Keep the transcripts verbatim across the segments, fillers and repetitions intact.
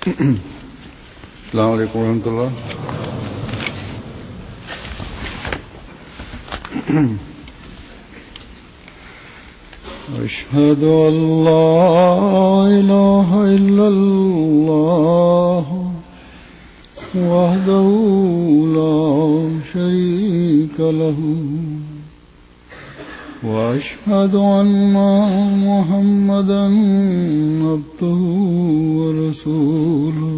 السلام علیکم ورحمۃ اللہ. اشہد ان لا الہ الا اللہ وحدہ لا شریک لہ واشہد ان محمدا عبدہ ورسولہ.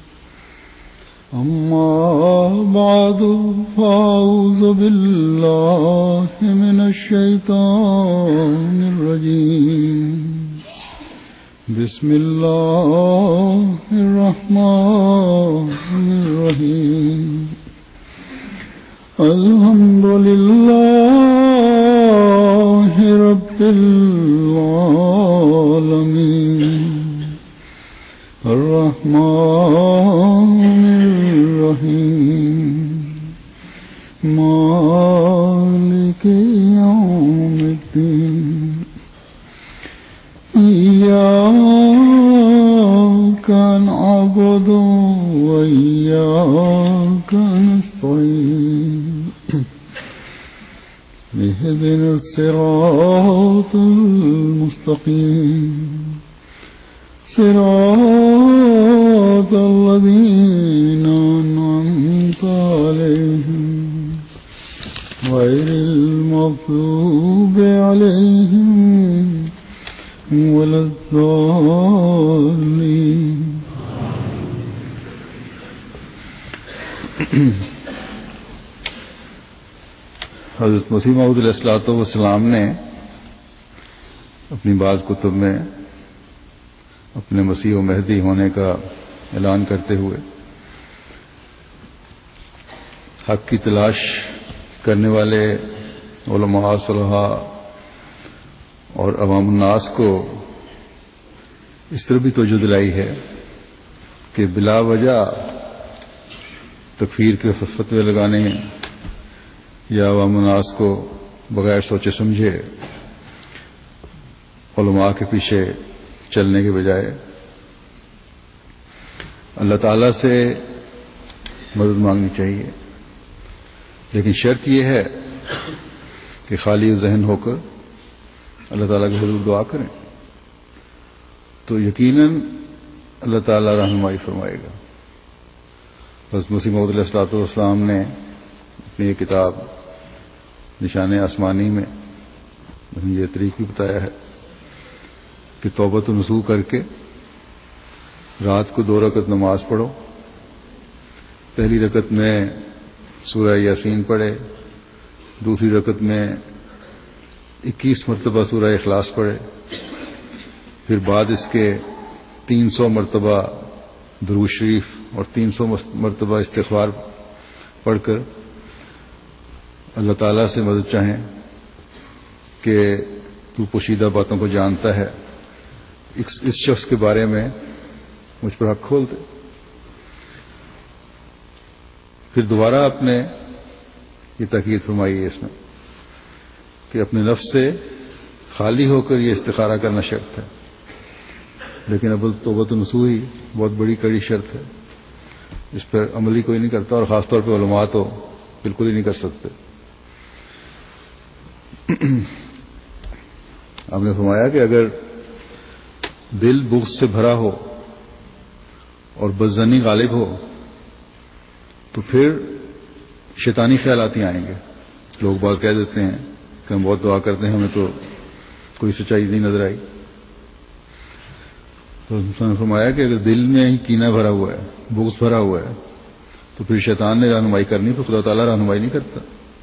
اما بعد فاعوذ باللہ من الشیطان الرجیم. بسم اللہ الرحمن الرحیم. الحمد للہ رب العالمین الرحمن الرحیم مالک یوم الدین. ایاک نعبد وایاک نستعین. اهدنا الصراط المستقيم صراط الذين أنعمت عليهم غير المغضوب عليهم ولا الضالين. حضرت مسیح موعود علیہ الصلوۃ والسلام نے اپنی بعض کتب میں اپنے مسیح و مہدی ہونے کا اعلان کرتے ہوئے حق کی تلاش کرنے والے علماء صلحاء اور عوام الناس کو اس طرح بھی توجہ دلائی ہے کہ بلا وجہ تکفیر کے فتوے لگانے یا عوام الناس کو بغیر سوچے سمجھے علماء کے پیچھے چلنے کے بجائے اللہ تعالیٰ سے مدد مانگنی چاہیے. لیکن شرط یہ ہے کہ خالی ذہن ہو کر اللہ تعالیٰ کے حضور دعا کریں تو یقیناً اللہ تعالیٰ رہنمائی فرمائے گا. حضرت مسیح موعود علیہ الصلوۃ والسلام نے اپنی یہ کتاب نشان آسمانی میں یہ طریق بھی بتایا ہے کہ توبۃ نصوح کر کے رات کو دو رکعت نماز پڑھو. پہلی رکعت میں سورہ یاسین پڑھے، دوسری رکعت میں اکیس مرتبہ سورہ اخلاص پڑھے، پھر بعد اس کے تین سو مرتبہ درود شریف اور تین سو مرتبہ استغفار پڑھ کر اللہ تعالیٰ سے مدد چاہیں کہ تو پوشیدہ باتوں کو جانتا ہے، اس شخص کے بارے میں مجھ پر حق کھول دے. پھر دوبارہ اپنے یہ تاکید فرمائی ہے اس میں کہ اپنے نفس سے خالی ہو کر یہ استخارہ کرنا شرط ہے، لیکن اب توبۃ نصوح ہی بہت بڑی کڑی شرط ہے. اس پر عملی کوئی نہیں کرتا، اور خاص طور پہ علماء تو بالکل ہی نہیں کر سکتے. آپ نے فرمایا کہ اگر دل بغض سے بھرا ہو اور بدظنی غالب ہو تو پھر شیطانی خیالات ہی آئیں گے. لوگ بات کہہ دیتے ہیں کہ ہم بہت دعا کرتے ہیں، ہمیں تو کوئی سچائی نہیں نظر آئی. تو انہوں نے فرمایا کہ اگر دل میں ہی کینہ بھرا ہوا ہے، بغض بھرا ہوا ہے، تو پھر شیطان نے رہنمائی کرنی تو خدا تعالیٰ رہنمائی نہیں کرتا.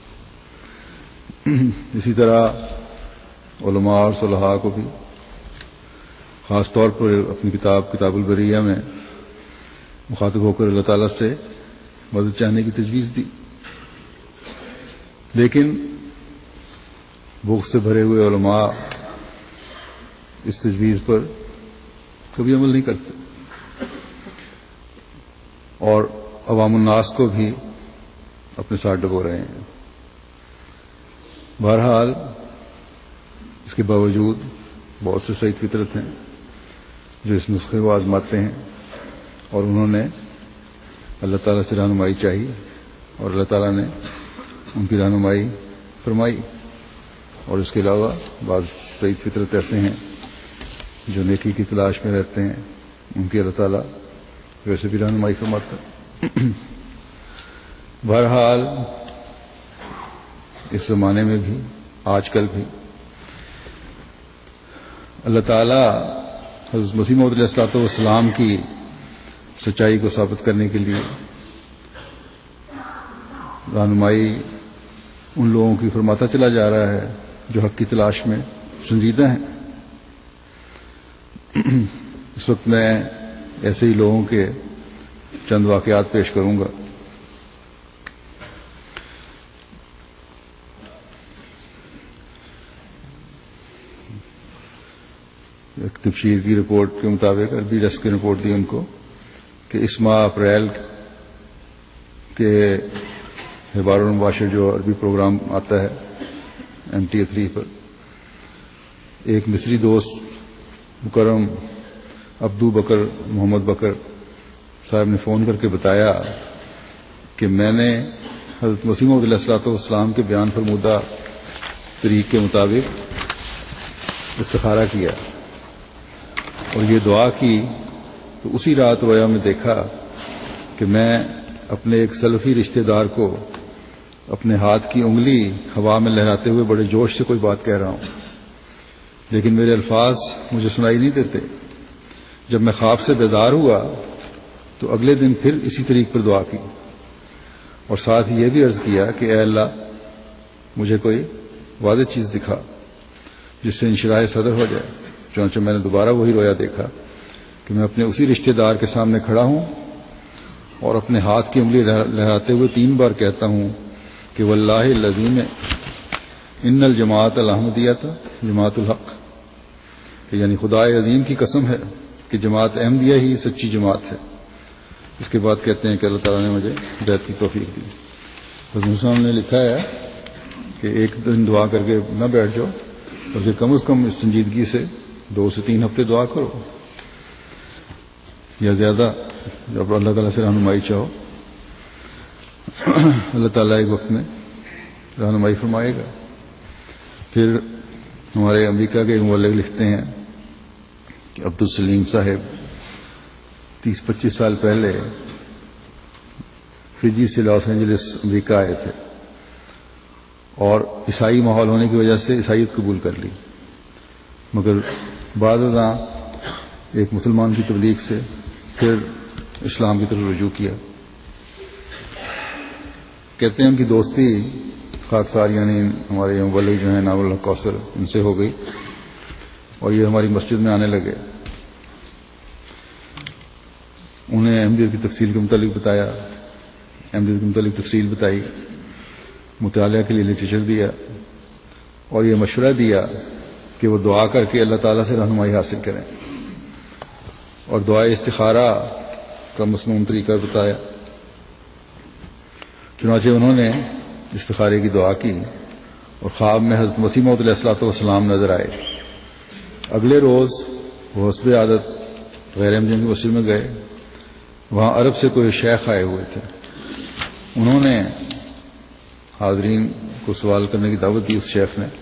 اسی طرح علماء اور صلحاء کو بھی خاص طور پر اپنی کتاب کتاب البریہ میں مخاطب ہو کر اللہ تعالیٰ سے مدد چاہنے کی تجویز دی. لیکن بغض سے بھرے ہوئے علماء اس تجویز پر کبھی عمل نہیں کرتے، اور عوام الناس کو بھی اپنے ساتھ ڈبو رہے ہیں. بہرحال اس کے باوجود بہت سے سعید فطرت ہیں جو اس نسخے کو آزماتے ہیں اور انہوں نے اللہ تعالیٰ سے رہنمائی چاہی اور اللہ تعالیٰ نے ان کی رہنمائی فرمائی. اور اس کے علاوہ بعض سعید فطرت ایسے ہیں جو نیکی کی تلاش میں رہتے ہیں، ان کی اللہ تعالیٰ ویسے بھی رہنمائی فرماتا ہے. بہرحال اس زمانے میں بھی، آج کل بھی، اللہ تعالیٰ حضرت مسیح موعود علیہ الصلوۃ والسلام کی سچائی کو ثابت کرنے کے لیے رہنمائی ان لوگوں کی فرماتا چلا جا رہا ہے جو حق کی تلاش میں سنجیدہ ہیں. اس وقت میں ایسے ہی لوگوں کے چند واقعات پیش کروں گا. ایک تبشیر کی رپورٹ کے مطابق، عربی ڈیسک کی رپورٹ دی ان کو کہ اس ماہ اپریل کے احبار المباشر جو عربی پروگرام آتا ہے ایم ٹی اے تھری پر، ایک مصری دوست مکرم عبدو بکر محمد بکر صاحب نے فون کر کے بتایا کہ میں نے حضرت مسیح موعود علیہ الصلوۃ والسلام کے بیان فرمودہ طریق کے مطابق استخارہ کیا اور یہ دعا کی تو اسی رات رویا میں دیکھا کہ میں اپنے ایک سلفی رشتہ دار کو اپنے ہاتھ کی انگلی ہوا میں لہراتے ہوئے بڑے جوش سے کوئی بات کہہ رہا ہوں، لیکن میرے الفاظ مجھے سنائی نہیں دیتے. جب میں خواب سے بیدار ہوا تو اگلے دن پھر اسی طریق پر دعا کی اور ساتھ یہ بھی عرض کیا کہ اے اللہ مجھے کوئی واضح چیز دکھا جس سے انشراح صدر ہو جائے. چنانچہ میں نے دوبارہ وہی رویا دیکھا کہ میں اپنے اسی رشتہ دار کے سامنے کھڑا ہوں اور اپنے ہاتھ کی انگلی لہراتے ہوئے تین بار کہتا ہوں کہ واللہ العظیم ان الجماعت الاحمدیہ جماعت الحق، کہ یعنی خدا عظیم کی قسم ہے کہ جماعت احمدیہ ہی سچی جماعت ہے. اس کے بعد کہتے ہیں کہ اللہ تعالیٰ نے مجھے بیعت کی توفیق دی. حضرت موسیٰ نے لکھا ہے کہ ایک دن دعا کر کے نہ بیٹھ جاؤ بلکہ کم از کم اس سنجیدگی سے دو سے تین ہفتے دعا کرو یا زیادہ. جب اللہ تعالیٰ سے رہنمائی چاہو اللہ تعالیٰ ایک وقت میں رہنمائی فرمائے گا. پھر ہمارے امریکہ کے مبلغ لکھتے ہیں کہ عبدالسلیم صاحب تیس پچیس سال پہلے فجی سے لاس اینجلس امریکہ آئے تھے اور عیسائی ماحول ہونے کی وجہ سے عیسائیت قبول کر لی، مگر بعد ازاں ایک مسلمان کی تبلیغ سے پھر اسلام کی طرف رجوع کیا. کہتے ہیں ان کی دوستی خاکسار یعنی ہمارے یہ مبلغ جو ہیں ناول الحق کوثر ان سے ہو گئی اور یہ ہماری مسجد میں آنے لگے. انہیں احمدیت کی تفصیل کے متعلق بتایا، احمدیت کے متعلق تفصیل بتائی، مطالعہ کے لیے لٹریچر دیا اور یہ مشورہ دیا کہ وہ دعا کر کے اللہ تعالیٰ سے رہنمائی حاصل کریں اور دعائے استخارہ کا مصنون طریقہ بتایا. چنانچہ انہوں نے استخارے کی دعا کی اور خواب میں حضرت مسیح موعود علیہ الصلوۃ والسلام نظر آئے. اگلے روز وہ حسب عادت غیر احمدیوں کی مسجد میں گئے. وہاں عرب سے کوئی شیخ آئے ہوئے تھے. انہوں نے حاضرین کو سوال کرنے کی دعوت دی اس شیخ نے.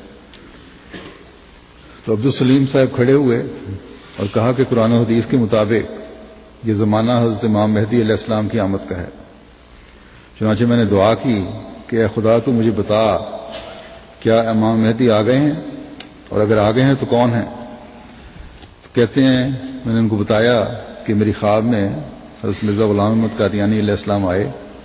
تو عبدالسلیم صاحب کھڑے ہوئے اور کہا کہ قرآن و حدیث کے مطابق یہ زمانہ حضرت امام مہدی علیہ السلام کی آمد کا ہے. چنانچہ میں نے دعا کی کہ اے خدا تو مجھے بتا کیا امام مہدی آ گئے ہیں اور اگر آ گئے ہیں تو کون ہیں. تو کہتے ہیں میں نے ان کو بتایا کہ میری خواب میں حضرت مرزا غلام احمد قادیانی علیہ السلام آئے.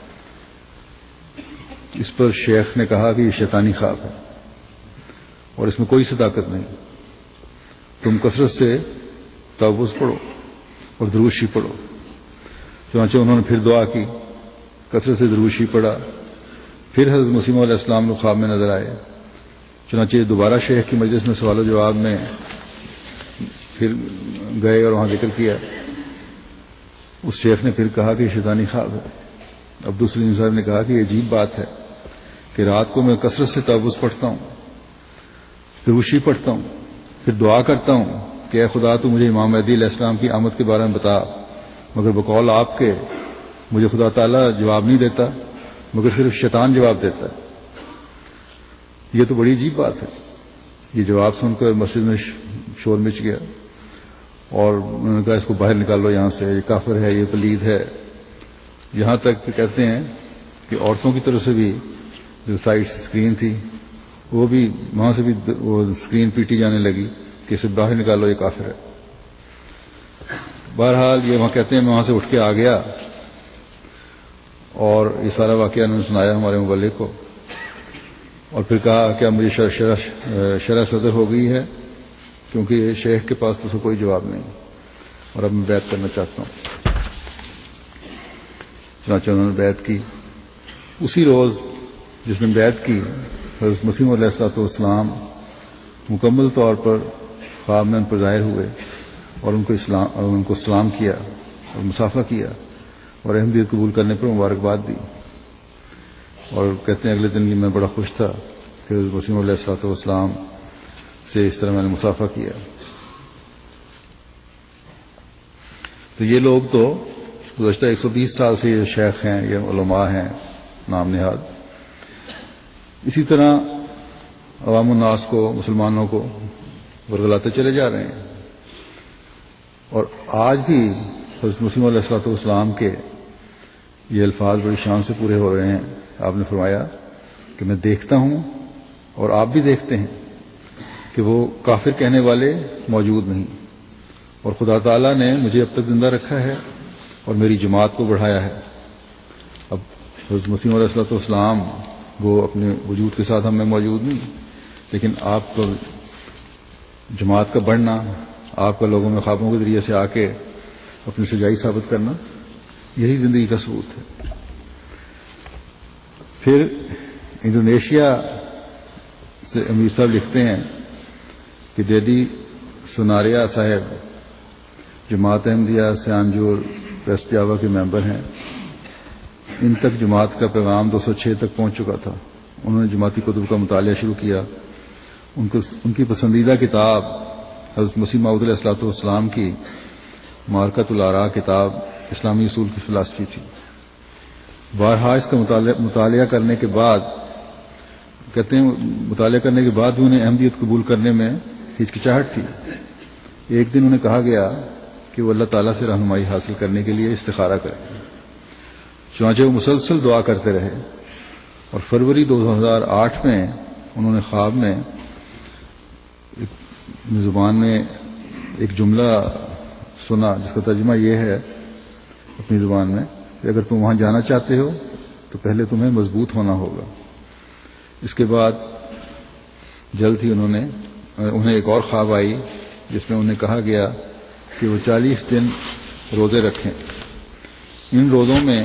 اس پر شیخ نے کہا کہ یہ شیطانی خواب ہے اور اس میں کوئی صداقت نہیں. تم کثرت سے تعوذ پڑھو اور درود شریف پڑھو. چنانچہ انہوں نے پھر دعا کی، کثرت سے درود شریف پڑھا. پھر حضرت مسیح علیہ السلام نے خواب میں نظر آئے. چنانچہ دوبارہ شیخ کی مجلس میں سوال و جواب میں پھر گئے اور وہاں ذکر کیا. اس شیخ نے پھر کہا کہ یہ شیطانی خواب ہے. عبدالسلیم صاحب نے کہا کہ یہ عجیب بات ہے کہ رات کو میں کثرت سے تعوذ پڑھتا ہوں، درود شریف پڑھتا ہوں، پھر دعا کرتا ہوں کہ اے خدا تو مجھے امام مہدی علیہ السلام کی آمد کے بارے میں بتا مگر بقول آپ کے مجھے خدا تعالیٰ جواب نہیں دیتا مگر صرف شیطان جواب دیتا ہے۔ یہ تو بڑی عجیب بات ہے۔ یہ جواب سن کر مسجد میں شور مچ گیا اور انہوں نے کہا اس کو باہر نکالو یہاں سے، یہ کافر ہے، یہ پلید ہے۔ یہاں تک کہ کہتے ہیں کہ عورتوں کی طرف سے بھی جو سائڈ اسکرین تھی وہ بھی وہاں سے بھی وہ اسکرین پیٹی جانے لگی کہ اسے باہر نکالو، یہ کافر ہے۔ بہرحال یہ وہاں کہتے ہیں میں وہاں سے اٹھ کے آ گیا اور یہ سارا واقعہ انہوں نے سنایا ہمارے مبلغ کو، اور پھر کہا کہ اب مجھے شرح شرح صدر ہو گئی ہے کیونکہ شیخ کے پاس تو کوئی جواب نہیں اور اب میں بیعت کرنا چاہتا ہوں۔ چنانچہ انہوں نے بیعت کی۔ اسی روز جس نے بیعت کی حضرت مسیح علیہ الصلوۃ والسلام مکمل طور پر خواب میں ان پر ظاہر ہوئے اور ان کو اسلام اور ان کو سلام کیا اور مصافحہ کیا اور احمدیت قبول کرنے پر مبارکباد دی، اور کہتے ہیں اگلے دن یہ میں بڑا خوش تھا کہ حضرت مسیح علیہ الصلوۃ والسلام سے اس طرح میں نے مصافحہ کیا۔ تو یہ لوگ تو گزشتہ ایک سو بیس سال سے یہ شیخ ہیں، یہ علماء ہیں نام نہاد، اسی طرح عوام الناس کو، مسلمانوں کو ورگلاتے چلے جا رہے ہیں۔ اور آج بھی حضرت مسیح علیہ الصلوۃ والسلام کے یہ الفاظ بڑی شان سے پورے ہو رہے ہیں۔ آپ نے فرمایا کہ میں دیکھتا ہوں اور آپ بھی دیکھتے ہیں کہ وہ کافر کہنے والے موجود نہیں، اور خدا تعالیٰ نے مجھے اب تک زندہ رکھا ہے اور میری جماعت کو بڑھایا ہے۔ اب حضرت مسیح علیہ الصلوۃ والسلام وہ اپنے وجود کے ساتھ ہم میں موجود نہیں، لیکن آپ کو جماعت کا بڑھنا، آپ کا لوگوں میں خوابوں کے ذریعے سے آ کے اپنی سچائی ثابت کرنا، یہی زندگی کا ثبوت ہے۔ پھر انڈونیشیا سے امیر صاحب لکھتے ہیں کہ ڈیڈی سناریا صاحب جماعت احمدیہ سیانجور ویسٹ جاوا کے ممبر ہیں۔ ان تک جماعت کا پیغام دو سو چھ تک پہنچ چکا تھا۔ انہوں نے جماعتی کتب کا مطالعہ شروع کیا۔ ان کو ان کی پسندیدہ کتاب حضرت مسیح موعود علیہ الصلوۃ والسلام کی معرکۃ الآراء کتاب اسلامی اصول کی فلسفی تھی۔ بارہا اس کا مطالعہ مطالعہ کرنے کے بعد کہتے ہیں مطالعہ کرنے کے بعد بھی انہیں احمدیت قبول کرنے میں ہچکچاہٹ تھی۔ ایک دن انہیں کہا گیا کہ وہ اللہ تعالیٰ سے رہنمائی حاصل کرنے کے لیے استخارہ کریں۔ چنانچہ وہ مسلسل دعا کرتے رہے اور فروری دو ہزار آٹھ میں انہوں نے خواب میں زبان میں ایک جملہ سنا جس کا ترجمہ یہ ہے اپنی زبان میں کہ اگر تم وہاں جانا چاہتے ہو تو پہلے تمہیں مضبوط ہونا ہوگا۔ اس کے بعد جلد ہی انہوں نے انہیں ایک اور خواب آئی جس میں انہیں کہا گیا کہ وہ چالیس دن روزے رکھیں۔ ان روزوں میں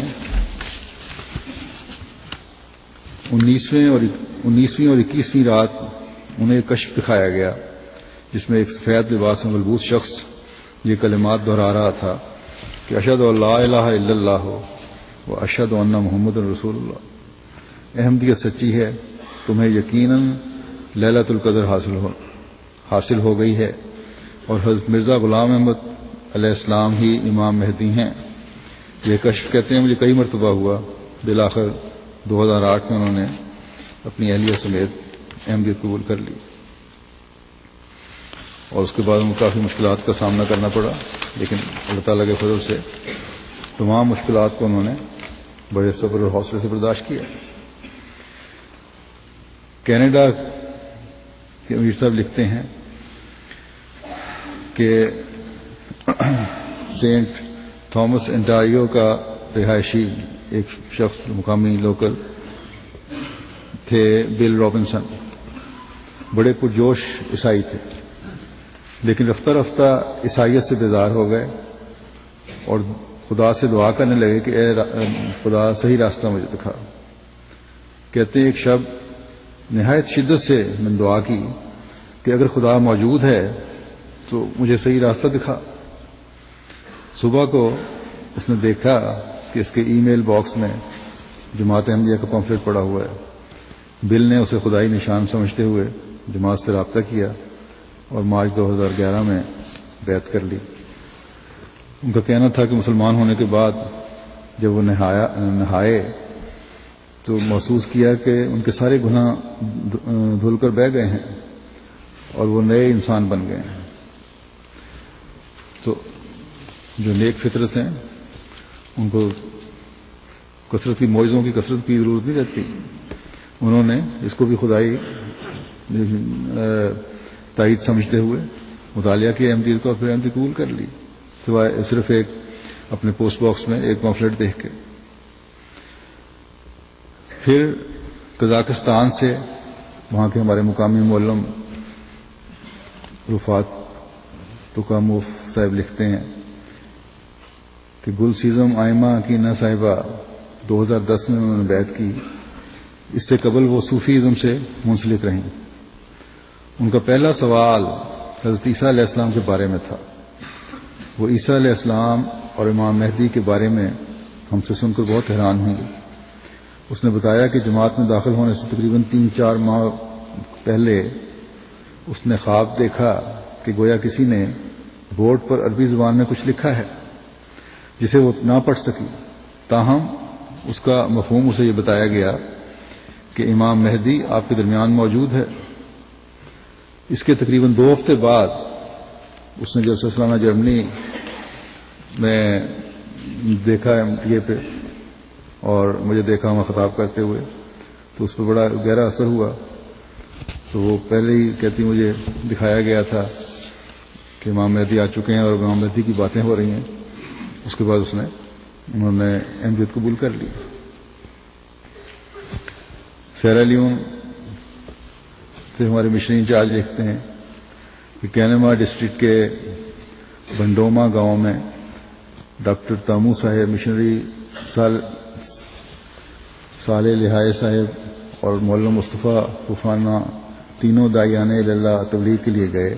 انیسویں اور انیسویں اور اکیسویں رات انہیں ایک کشف دکھایا گیا جس میں ایک سفید لباس میں ملبوس شخص یہ کلمات دہرا رہا تھا کہ اشہد ان لا الہ الا اللہ و اشہد ان محمد رسول اللہ۔ احمدیت سچی ہے، تمہیں یقیناً لیلۃ القدر حاصل ہو حاصل ہو گئی ہے، اور حضرت مرزا غلام احمد علیہ السلام ہی امام مہدی ہیں۔ یہ کشف کہتے ہیں مجھے کئی مرتبہ ہوا، بالآخر دو ہزار آٹھ میں انہوں نے اپنی اہلیہ سمیت احمدیت قبول کر لی، اور اس کے بعد ان کو کافی مشکلات کا سامنا کرنا پڑا، لیکن اللہ تعالیٰ کے فضل سے تمام مشکلات کو انہوں نے بڑے صبر اور حوصلے سے برداشت کیا۔ کینیڈا کے امیر صاحب لکھتے ہیں کہ سینٹ تھامس انٹاریو کا رہائشی ایک شخص مقامی لوکل تھے بل رابنسن، بڑے پرجوش عیسائی تھے، لیکن رفتہ رفتہ عیسائیت سے بیزار ہو گئے اور خدا سے دعا کرنے لگے کہ اے خدا صحیح راستہ مجھے دکھا۔ کہتے ہیں ایک شب نہایت شدت سے میں نے دعا کی کہ اگر خدا موجود ہے تو مجھے صحیح راستہ دکھا۔ صبح کو اس نے دیکھا کہ اس کے ای میل باکس میں جماعت احمدیہ کا پمفلٹ پڑا ہوا ہے۔ بل نے اسے خدائی نشان سمجھتے ہوئے جماعت سے رابطہ کیا اور مارچ دو ہزار گیارہ میں بیعت کر لی۔ ان کا کہنا تھا کہ مسلمان ہونے کے بعد جب وہ نہایا نہائے تو محسوس کیا کہ ان کے سارے گناہ دھل کر بہہ گئے ہیں اور وہ نئے انسان بن گئے ہیں. تو جو نیک فطرت ہیں ان کو کثرت کی معجزوں کی کثرت کی ضرورت نہیں رہتی. انہوں نے اس کو بھی خدائی تائید سمجھتے ہوئے مطالعہ کی احمدیت کو اور پھر احمدی قبول کر لی، سوائے صرف ایک اپنے پوسٹ باکس میں ایک پمفلٹ دیکھ کے. پھر قزاقستان سے وہاں کے ہمارے مقامی معلم رفات ٹکاموف صاحب لکھتے ہیں کہ گل سیزم آئمہ کی نا صاحبہ دو ہزار دس میں انہوں نے بیعت کی. اس سے قبل وہ صوفیزم سے منسلک رہیں. ان کا پہلا سوال حضرت عیسیٰ علیہ السلام کے بارے میں تھا. وہ عیسیٰ علیہ السلام اور امام مہدی کے بارے میں ہم سے سن کر بہت حیران ہوئی. اس نے بتایا کہ جماعت میں داخل ہونے سے تقریباً تین چار ماہ پہلے اس نے خواب دیکھا کہ گویا کسی نے بورڈ پر عربی زبان میں کچھ لکھا ہے جسے وہ نہ پڑھ سکی، تاہم اس کا مفہوم اسے یہ بتایا گیا کہ امام مہدی آپ کے درمیان موجود ہے. اس کے تقریباً دو ہفتے بعد اس نے جلسہ سالانہ جرمنی میں دیکھا ایم ٹی اے پہ اور مجھے دیکھا وہاں خطاب کرتے ہوئے، تو اس پہ بڑا گہرا اثر ہوا. تو وہ پہلے ہی کہتی مجھے دکھایا گیا تھا کہ امام مہدی آ چکے ہیں اور امام مہدی کی باتیں ہو رہی ہیں. اس کے بعد اس نے انہوں نے احمدیت قبول کر لی. سیرا لیون سے ہمارے مشنری انچارج لکھتے ہیں کہ کینما ڈسٹرکٹ کے بنڈوما گاؤں میں ڈاکٹر تامو صاحب، مشنری سال صالح لہائے صاحب اور مولانا مصطفیٰ طوفانہ تینوں داعیان اللہ تبلیغ کے لیے گئے.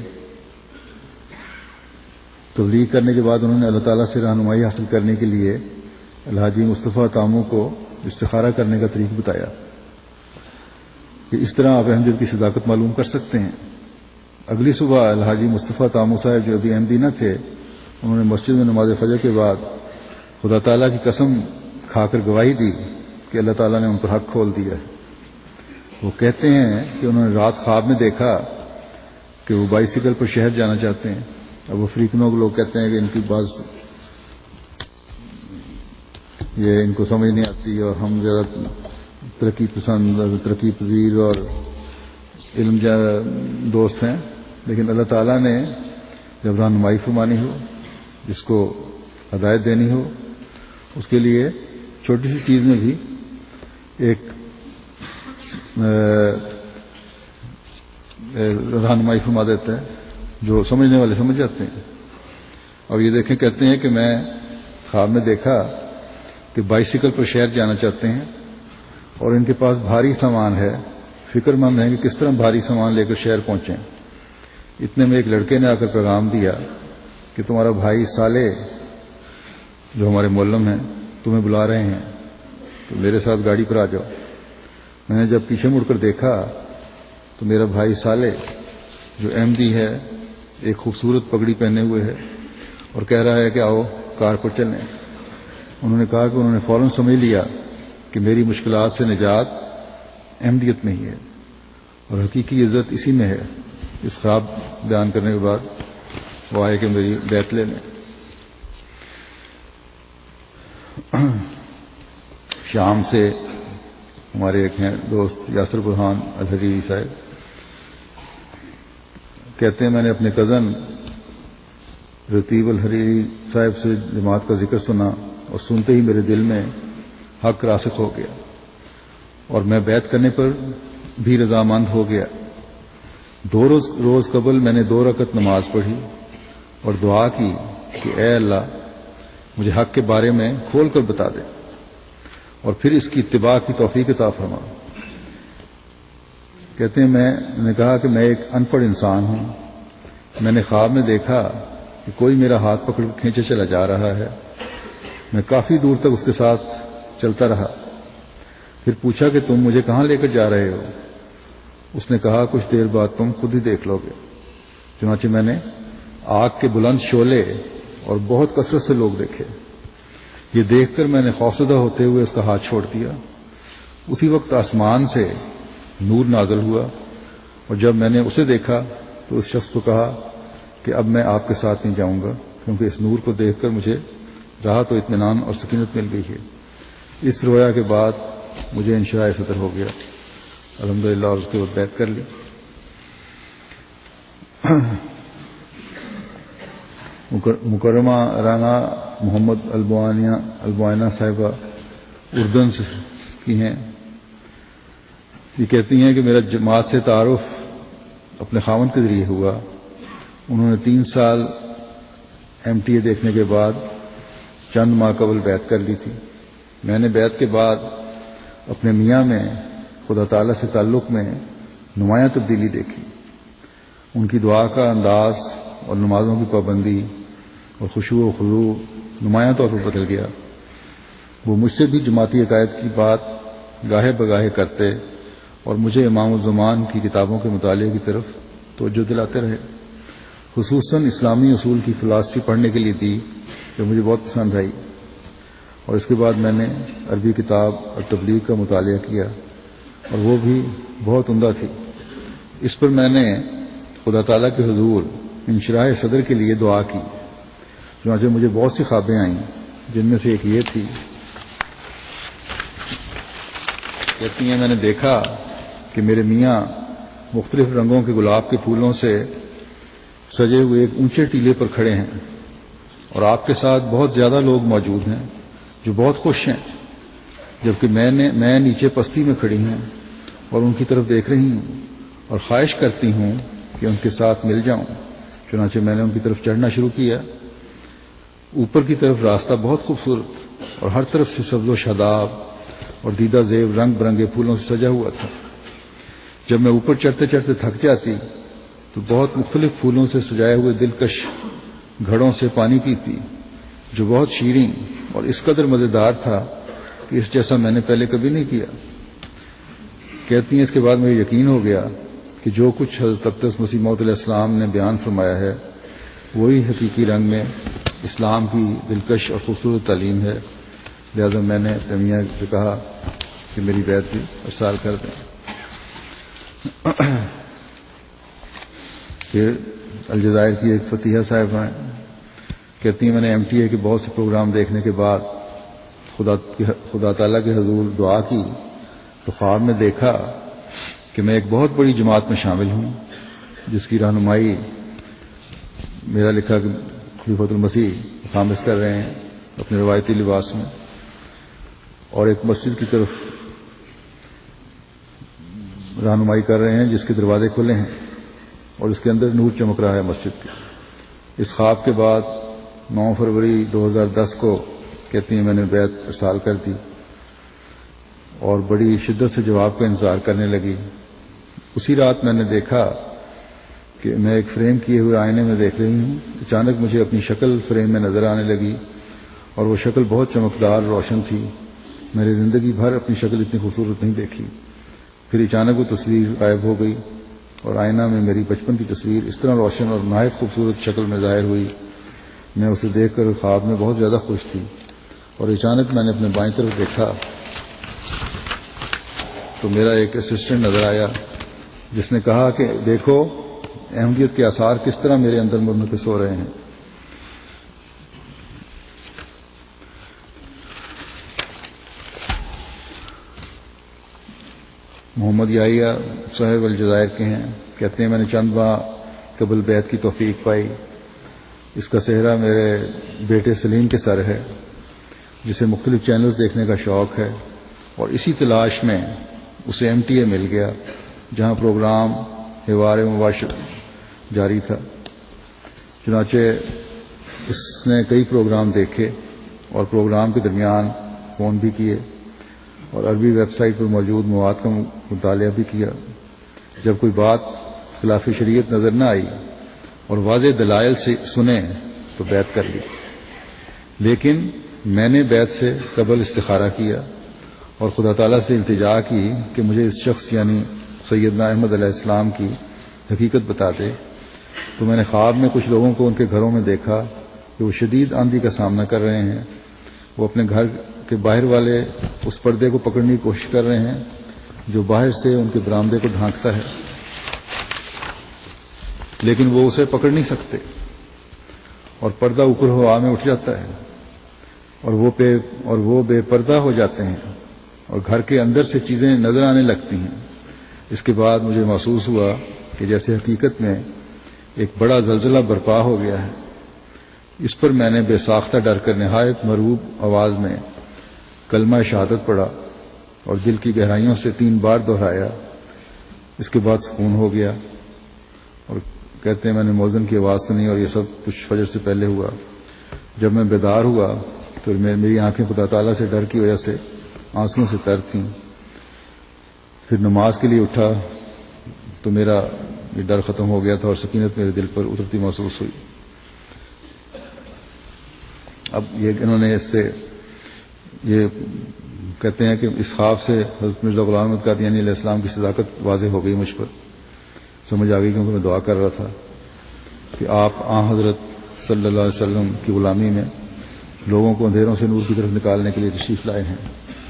تبلیغ کرنے کے بعد انہوں نے اللہ تعالیٰ سے رہنمائی حاصل کرنے کے لیے الحاجی مصطفیٰ تامو کو استخارہ کرنے کا طریق بتایا کہ اس طرح آپ احمدیت کی صداقت معلوم کر سکتے ہیں. اگلی صبح الحاجی مصطفیٰ تامو صاحب جو ابھی احمدی نہ تھے، انہوں نے مسجد میں نماز فجر کے بعد خدا تعالیٰ کی قسم کھا کر گواہی دی کہ اللہ تعالیٰ نے ان پر حق کھول دیا ہے. وہ کہتے ہیں کہ انہوں نے رات خواب میں دیکھا کہ وہ بائیسیکل پر شہر جانا چاہتے ہیں. اب وہ افریقنوں کے لوگ کہتے ہیں کہ ان کی بات یہ ان کو سمجھ نہیں آتی اور ہم زیادہ ترقی پسند ترقی پذیر اور علم دوست ہیں، لیکن اللہ تعالیٰ نے جب رہنمائی فرمانی ہو، جس کو ہدایت دینی ہو، اس کے لیے چھوٹی سی چیز میں بھی ایک رہنمائی فرما دیتا ہے جو سمجھنے والے سمجھ جاتے ہیں. اور یہ دیکھیں، کہتے ہیں کہ میں خواب میں دیکھا کہ بائیسیکل پر شہر جانا چاہتے ہیں اور ان کے پاس بھاری سامان ہے، فکر مند ہیں کہ کس طرح بھاری سامان لے کر شہر پہنچیں. اتنے میں ایک لڑکے نے آ کر پیغام دیا کہ تمہارا بھائی صالح جو ہمارے معلم ہیں تمہیں بلا رہے ہیں، تو میرے ساتھ گاڑی پر آ جاؤ. میں نے جب پیچھے مڑ کر دیکھا تو میرا بھائی صالح جو احمدی ہے ایک خوبصورت پگڑی پہنے ہوئے ہے اور کہہ رہا ہے کہ آؤ کار پر چلیں. انہوں نے کہا کہ انہوں نے فوراً سمجھ لیا کہ میری مشکلات سے نجات احمدیت میں ہی ہے اور حقیقی عزت اسی میں ہے. اس خواب بیان کرنے کے بعد وہ آئے کہ میری بیعت لے لیں. شام سے ہمارے ایک ہیں دوست یاسر برہان الحریری صاحب، کہتے ہیں میں نے اپنے کزن رتیب الحریری صاحب سے جماعت کا ذکر سنا اور سنتے ہی میرے دل میں حق راسخ ہو گیا اور میں بیعت کرنے پر بھی رضامند ہو گیا. دو روز روز قبل میں نے دو رکعت نماز پڑھی اور دعا کی کہ اے اللہ مجھے حق کے بارے میں کھول کر بتا دے اور پھر اس کی اتباع کی توفیق عطا فرما. کہتے ہیں میں نے کہا کہ میں ایک ان پڑھ انسان ہوں. میں نے خواب میں دیکھا کہ کوئی میرا ہاتھ پکڑ کر کھینچے چلا جا رہا ہے. میں کافی دور تک اس کے ساتھ چلتا رہا. پھر پوچھا کہ تم مجھے کہاں لے کر جا رہے ہو؟ اس نے کہا کچھ دیر بعد تم خود ہی دیکھ لو گے. چنانچہ میں نے آگ کے بلند شعلے اور بہت کثرت سے لوگ دیکھے۔ یہ دیکھ کر میں نے خوفزدہ ہوتے ہوئے اس کا ہاتھ چھوڑ دیا۔ اسی وقت آسمان سے نور نازل ہوا، اور جب میں نے اسے دیکھا تو اس شخص کو کہا کہ اب میں آپ کے ساتھ نہیں جاؤں گا، کیونکہ اس نور کو دیکھ کر مجھے راحت و اطمینان اور سکینت مل گئی ہے۔ اس رویا کے بعد مجھے انشراح صدر ہو گیا الحمدللہ، اور اس کے بعد بیعت کر لی۔ مکرمہ رانا محمد البوانیہ البوانہ صاحبہ اردن کی ہیں۔ یہ کہتی ہیں کہ میرا جماعت سے تعارف اپنے خاوند کے ذریعے ہوا۔ انہوں نے تین سال ایم ٹی اے دیکھنے کے بعد چند ماہ قبل بیعت کر لی تھی۔ میں نے بیعت کے بعد اپنے میاں میں خدا تعالیٰ سے تعلق میں نمایاں تبدیلی دیکھی۔ ان کی دعا کا انداز اور نمازوں کی پابندی اور خشوع و خضوع نمایاں طور پر بدل گیا۔ وہ مجھ سے بھی جماعتی عقائد کی بات گاہے بگاہے کرتے اور مجھے امام الزمان کی کتابوں کے مطالعے کی طرف توجہ دلاتے رہے، خصوصاً اسلامی اصول کی فلسفی پڑھنے کے لیے دی جو مجھے بہت پسند آئی۔ اور اس کے بعد میں نے عربی کتاب اور تبلیغ کا مطالعہ کیا، اور وہ بھی بہت عمدہ تھی۔ اس پر میں نے خدا تعالیٰ کے حضور انشراح صدر کے لیے دعا کی، چنانچہ مجھے بہت سی خوابیں آئیں، جن میں سے ایک یہ تھی، کہتی ہیں میں نے دیکھا کہ میرے میاں مختلف رنگوں کے گلاب کے پھولوں سے سجے ہوئے ایک اونچے ٹیلے پر کھڑے ہیں، اور آپ کے ساتھ بہت زیادہ لوگ موجود ہیں جو بہت خوش ہیں، جبکہ میں نے میں نیچے پستی میں کھڑی ہوں اور ان کی طرف دیکھ رہی ہوں اور خواہش کرتی ہوں کہ ان کے ساتھ مل جاؤں۔ چنانچہ میں نے ان کی طرف چڑھنا شروع کیا۔ اوپر کی طرف راستہ بہت خوبصورت اور ہر طرف سے سبز و شاداب اور دیدہ زیب رنگ برنگے پھولوں سے سجا ہوا تھا۔ جب میں اوپر چڑھتے چڑھتے تھک جاتی تو بہت مختلف پھولوں سے سجائے ہوئے دلکش گھڑوں سے پانی پیتی، جو بہت شیریں اور اس قدر مزیدار تھا کہ اس جیسا میں نے پہلے کبھی نہیں کیا۔ کہتی ہیں اس کے بعد مجھے یقین ہو گیا کہ جو کچھ حضرت اقدس مسیح موعود علیہ السلام نے بیان فرمایا ہے وہی حقیقی رنگ میں اسلام کی دلکش اور خوبصورت تعلیم ہے۔ لہذا میں نے تمیہ سے کہا کہ میری بیعت بھی ارسال کر دیں۔ پھر الجزائر کی ایک فتیحہ صاحب ہیں، کہتی ہیں میں نے ایم ٹی اے کے بہت سے پروگرام دیکھنے کے بعد خدا خدا تعالیٰ کے حضور دعا کی تو خواب میں دیکھا کہ میں ایک بہت بڑی جماعت میں شامل ہوں، جس کی رہنمائی میرا لکھا کہ خلیفۃ المسیح خامس کر رہے ہیں اپنے روایتی لباس میں، اور ایک مسجد کی طرف رہنمائی کر رہے ہیں جس کے دروازے کھلے ہیں اور اس کے اندر نور چمک رہا ہے مسجد کے۔ اس خواب کے بعد نو فروری دو ہزار دس کو کہتی ہیں میں نے بیعت ارسال کر دی اور بڑی شدت سے جواب کا انتظار کرنے لگی۔ اسی رات میں نے دیکھا کہ میں ایک فریم کیے ہوئے آئینے میں دیکھ رہی ہوں، اچانک مجھے اپنی شکل فریم میں نظر آنے لگی اور وہ شکل بہت چمکدار روشن تھی۔ میں نے زندگی بھر اپنی شکل اتنی خوبصورت نہیں دیکھی۔ پھر اچانک وہ تصویر غائب ہو گئی اور آئینہ میں میری بچپن کی تصویر اس طرح روشن اور نہایت خوبصورت شکل میں ظاہر ہوئی۔ میں اسے دیکھ کر خواب میں بہت زیادہ خوش تھی، اور اچانک میں نے اپنے بائیں طرف دیکھا تو میرا ایک اسسٹنٹ نظر آیا جس نے کہا کہ دیکھو احمدیت کے آثار کس طرح میرے اندر منعکس ہو رہے ہیں۔ محمد یحییٰ صاحب الجزائر کے ہیں، کہتے ہیں میں نے چند ماہ قبل بیعت کی توفیق پائی۔ اس کا صحرا میرے بیٹے سلیم کے سر ہے، جسے مختلف چینلز دیکھنے کا شوق ہے، اور اسی تلاش میں اسے ایم ٹی اے مل گیا جہاں پروگرام حوار مباشر جاری تھا۔ چنانچہ اس نے کئی پروگرام دیکھے اور پروگرام کے درمیان فون بھی کیے اور عربی ویب سائٹ پر موجود مواد کا مطالعہ بھی کیا۔ جب کوئی بات خلاف شریعت نظر نہ آئی اور واضح دلائل سے سنے تو بیعت کر لی، لیکن میں نے بیعت سے قبل استخارہ کیا اور خدا تعالیٰ سے التجا کی کہ مجھے اس شخص یعنی سیدنا احمد علیہ السلام کی حقیقت بتا دے۔ تو میں نے خواب میں کچھ لوگوں کو ان کے گھروں میں دیکھا کہ وہ شدید آندھی کا سامنا کر رہے ہیں. وہ اپنے گھر کے باہر والے اس پردے کو پکڑنے کی کوشش کر رہے ہیں جو باہر سے ان کے برآمدے کو ڈھانکتا ہے، لیکن وہ اسے پکڑ نہیں سکتے اور پردہ اوپر ہوا میں اٹھ جاتا ہے اور وہ بے اور وہ بے پردہ ہو جاتے ہیں اور گھر کے اندر سے چیزیں نظر آنے لگتی ہیں. اس کے بعد مجھے محسوس ہوا کہ جیسے حقیقت میں ایک بڑا زلزلہ برپا ہو گیا ہے. اس پر میں نے بے ساختہ ڈر کر نہایت مرعوب آواز میں کلمہ شہادت پڑھا اور دل کی گہرائیوں سے تین بار دہرایا. اس کے بعد سکون ہو گیا. اور کہتے ہیں میں نے مؤذن کی آواز سنی اور یہ سب کچھ فجر سے پہلے ہوا. جب میں بیدار ہوا تو میری آنکھیں خدا تعالیٰ سے ڈر کی وجہ سے آنسوؤں سے تر تھیں. پھر نماز کے لیے اٹھا تو میرا یہ ڈر ختم ہو گیا تھا اور سکینت میرے دل پر اترتی محسوس ہوئی. اب یہ انہوں نے اس سے یہ کہتے ہیں کہ اس خواب سے حضرت مرزا غلام احمد قادیانی علیہ السلام کی صداقت واضح ہو گئی، مجھ پر سمجھ آ گئی، کیونکہ میں دعا کر رہا تھا کہ آپ آن حضرت صلی اللہ علیہ وسلم کی غلامی میں لوگوں کو اندھیروں سے نور کی طرف نکالنے کے لیے تشریف لائے ہیں.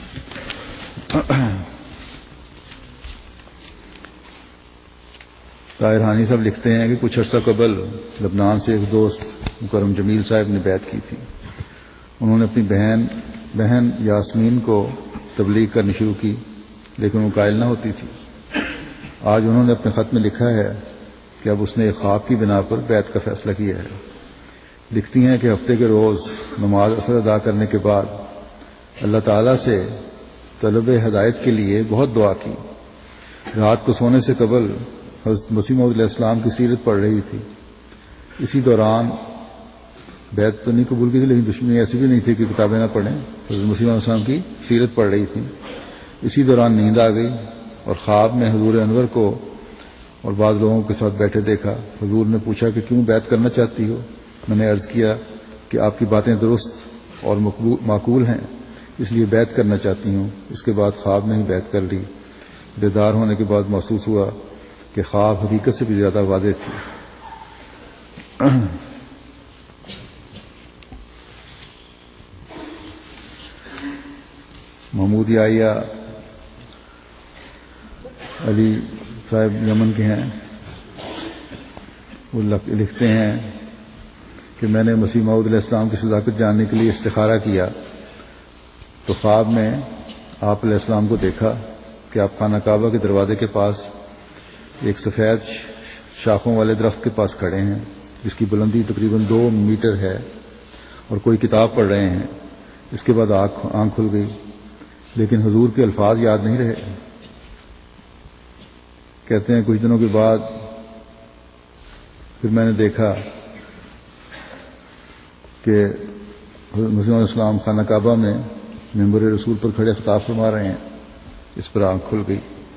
طاہر ہانی صاحب لکھتے ہیں کہ کچھ عرصہ قبل لبنان سے ایک دوست مکرم جمیل صاحب نے بیعت کی تھی. انہوں نے اپنی بہن بہن یاسمین کو تبلیغ کرنی شروع کی، لیکن وہ قائل نہ ہوتی تھی. آج انہوں نے اپنے خط میں لکھا ہے کہ اب اس نے ایک خواب کی بنا پر بیعت کا فیصلہ کیا ہے. لکھتی ہیں کہ ہفتے کے روز نماز اثر ادا کرنے کے بعد اللہ تعالیٰ سے طلب ہدایت کے لیے بہت دعا کی. رات کو سونے سے قبل حضرت مسیح موعود علیہ السلام کی سیرت پڑھ رہی تھی. اسی دوران بیعت تو نہیں قبول کی تھی، لیکن دشمنی ایسی بھی نہیں تھی کہ کتابیں نہ پڑھیں. حضرت مسیح علیہ السلام کی سیرت پڑھ رہی تھی. اسی دوران نیند آ گئی اور خواب میں حضور انور کو اور بعض لوگوں کے ساتھ بیٹھے دیکھا. حضور نے پوچھا کہ کیوں بیعت کرنا چاہتی ہو؟ میں نے عرض کیا کہ آپ کی باتیں درست اور معقول ہیں، اس لیے بیعت کرنا چاہتی ہوں. اس کے بعد خواب میں ہی بیعت کر لی. بیدار ہونے کے بعد محسوس ہوا کہ خواب حقیقت سے بھی زیادہ واضح تھی. محمود یاحیہ علی صاحب یمن کے ہیں. وہ لکھتے ہیں کہ میں نے مسیح موعود علیہ السلام کی صداقت جاننے کے لیے استخارہ کیا تو خواب میں آپ علیہ السلام کو دیکھا کہ آپ خانہ کعبہ کے دروازے کے پاس ایک سفید شاخوں والے درخت کے پاس کھڑے ہیں جس کی بلندی تقریباً دو میٹر ہے اور کوئی کتاب پڑھ رہے ہیں. اس کے بعد آنکھ کھل گئی، لیکن حضور کے الفاظ یاد نہیں رہے. کہتے ہیں کچھ دنوں کے بعد پھر میں نے دیکھا کہ حضرت مسیح علیہ السلام خانہ کعبہ میں ممبر رسول پر کھڑے خطاب فرما رہے ہیں. اس پر آنکھ کھل گئی.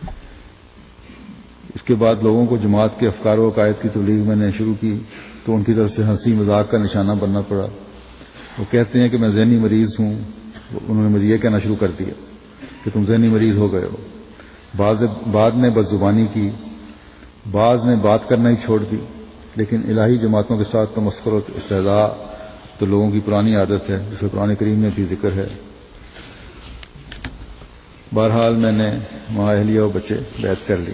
اس کے بعد لوگوں کو جماعت کے افکار و عقائد کی تبلیغ میں نے شروع کی تو ان کی طرف سے ہنسی مذاق کا نشانہ بننا پڑا. وہ کہتے ہیں کہ میں ذہنی مریض ہوں. انہوں نے مجھے یہ کہنا شروع کر دیا کہ تم ذہنی مریض ہو گئے ہو. بعض بعد نے بد زبانی کی، بعض نے بات کرنا ہی چھوڑ دی. لیکن الہی جماعتوں کے ساتھ تمسخر و استہزاء تو لوگوں کی پرانی عادت ہے، جسے قرآن کریم میں بھی ذکر ہے. بہرحال میں نے وہاں اہلیہ و بچے بیعت کر لی.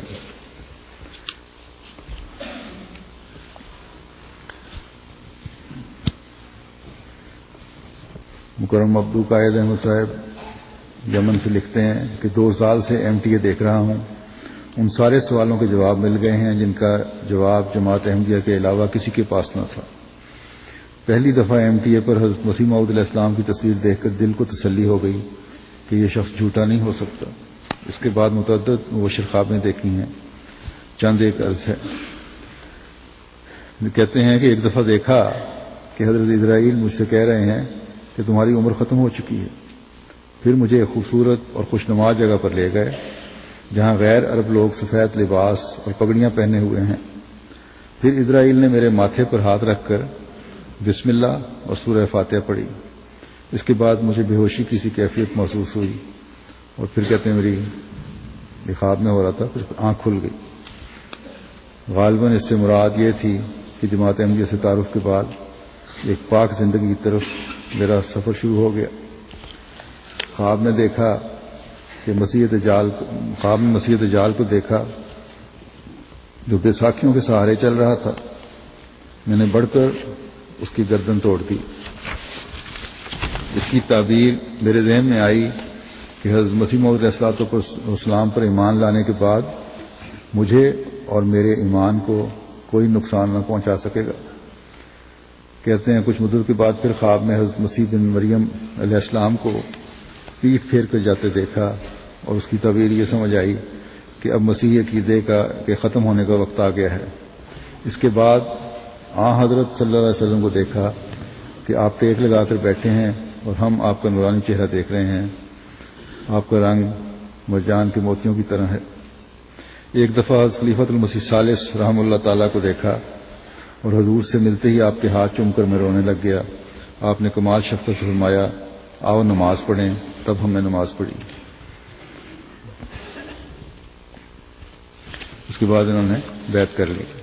مکرم عبدو قائد احمد صاحب یمن سے لکھتے ہیں کہ دو سال سے ایم ٹی اے دیکھ رہا ہوں. ان سارے سوالوں کے جواب مل گئے ہیں جن کا جواب جماعت احمدیہ کے علاوہ کسی کے پاس نہ تھا. پہلی دفعہ ایم ٹی اے پر حضرت مسیح موعود علیہ السلام کی تصویر دیکھ کر دل کو تسلی ہو گئی کہ یہ شخص جھوٹا نہیں ہو سکتا. اس کے بعد متعدد مبشر خوابیں دیکھی ہیں. چند ایک عرض ہے. کہتے ہیں کہ ایک دفعہ دیکھا کہ حضرت اسرائیل مجھ سے کہہ رہے ہیں کہ تمہاری عمر ختم ہو چکی ہے. پھر مجھے ایک خوبصورت اور خوشنما جگہ پر لے گئے جہاں غیر عرب لوگ سفید لباس اور پگڑیاں پہنے ہوئے ہیں. پھر اسرائیل نے میرے ماتھے پر ہاتھ رکھ کر بسم اللہ اور سورہ فاتحہ پڑھی. اس کے بعد مجھے بے ہوشی کی سی کیفیت محسوس ہوئی اور پھر کہتے ہیں میری یہ خواب میں ہو رہا تھا. پھر آنکھ کھل گئی. غالباً اس سے مراد یہ تھی کہ جماعت احمدیہ سے تعارف کے بعد ایک پاک زندگی کی طرف میرا سفر شروع ہو گیا۔ خواب میں دیکھا کہ مسیح دجال خواب میں مسیح دجال کو دیکھا جو بیساکھیوں کے سہارے چل رہا تھا۔ میں نے بڑھ کر اس کی گردن توڑ دی۔ اس کی تعبیر میرے ذہن میں آئی کہ حضرت مسیح موعود علیہ الصلوۃ والسلام پر ایمان لانے کے بعد مجھے اور میرے ایمان کو کوئی نقصان نہ پہنچا سکے گا۔ کہتے ہیں کچھ مدت کے بعد پھر خواب میں حضرت مسیح بن مریم علیہ السلام کو پیٹھ پھیر کر جاتے دیکھا اور اس کی تعبیر یہ سمجھ آئی کہ اب مسیحی عقیدے کا کہ ختم ہونے کا وقت آ گیا ہے۔ اس کے بعد آ حضرت صلی اللہ علیہ وسلم کو دیکھا کہ آپ ٹیک لگا کر بیٹھے ہیں اور ہم آپ کا نورانی چہرہ دیکھ رہے ہیں۔ آپ کا رنگ مرجان کے موتیوں کی طرح ہے۔ ایک دفعہ خلیفۃ المسیح ثالث رحم اللہ تعالیٰ کو دیکھا اور حضور سے ملتے ہی آپ کے ہاتھ چوم کر میں رونے لگ گیا۔ آپ نے کمال شفقت سے فرمایا آؤ نماز پڑھیں، تب ہم نے نماز پڑھی۔ اس کے بعد انہوں نے بیعت کر لی۔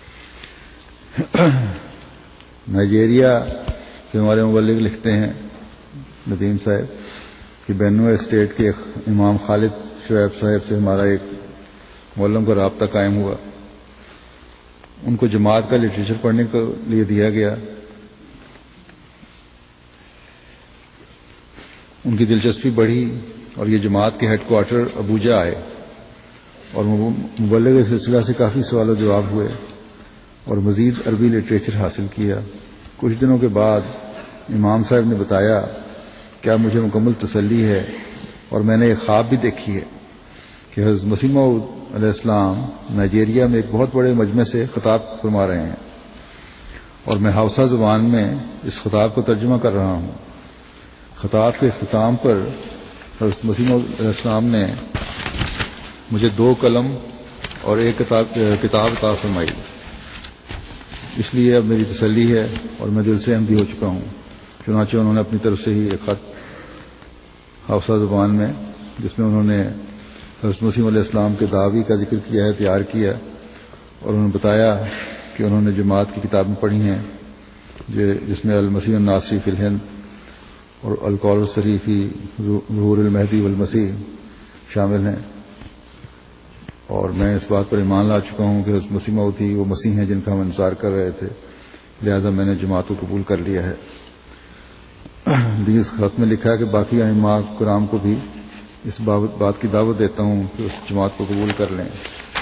نائجیریا سے ہمارے مبلغ لکھتے ہیں ندیم صاحب کہ بینو اسٹیٹ کے امام خالد شعیب صاحب سے ہمارا ایک معلم کا رابطہ قائم ہوا۔ ان کو جماعت کا لٹریچر پڑھنے کے لیے دیا گیا۔ ان کی دلچسپی بڑھی اور یہ جماعت کے ہیڈ کوارٹر ابوجا آئے اور مبلغ سلسلہ سے کافی سوال و جواب ہوئے اور مزید عربی لٹریچر حاصل کیا۔ کچھ دنوں کے بعد امام صاحب نے بتایا کیا مجھے مکمل تسلی ہے اور میں نے ایک خواب بھی دیکھی ہے کہ حضرت مسیح موعود علیہ السلام نائجیریا میں ایک بہت بڑے مجمع سے خطاب فرما رہے ہیں اور میں ہاؤسا زبان میں اس خطاب کو ترجمہ کر رہا ہوں۔ خطاب کے اختتام پر حضرت مسیح موعود علیہ السلام نے مجھے دو قلم اور ایک کتاب کتاب عطا فرمائی۔ اس لیے اب میری تسلی ہے اور میں دل سے احمدی ہو چکا ہوں۔ چنانچہ انہوں نے اپنی طرف سے ہی ایک خط ہاؤسا زبان میں جس میں انہوں نے حضرت مسیح علیہ السلام کے دعوی کا ذکر کیا ہے تیار کیا اور انہوں نے بتایا کہ انہوں نے جماعت کی کتابیں پڑھی ہیں جس میں المسیح الناصری فی الہند اور القول الصریح فی ظہور المہدی والمسیح شامل ہیں، اور میں اس بات پر ایمان لا چکا ہوں کہ حضرت مسیح موعود ہی وہ مسیح ہیں جن کا ہم انتظار کر رہے تھے، لہذا میں نے جماعت کو قبول کر لیا ہے۔ اس خط میں لکھا ہے کہ باقی ائمہ کرام کو بھی اس بات کی دعوت دیتا ہوں کہ اس جماعت کو قبول کر لیں۔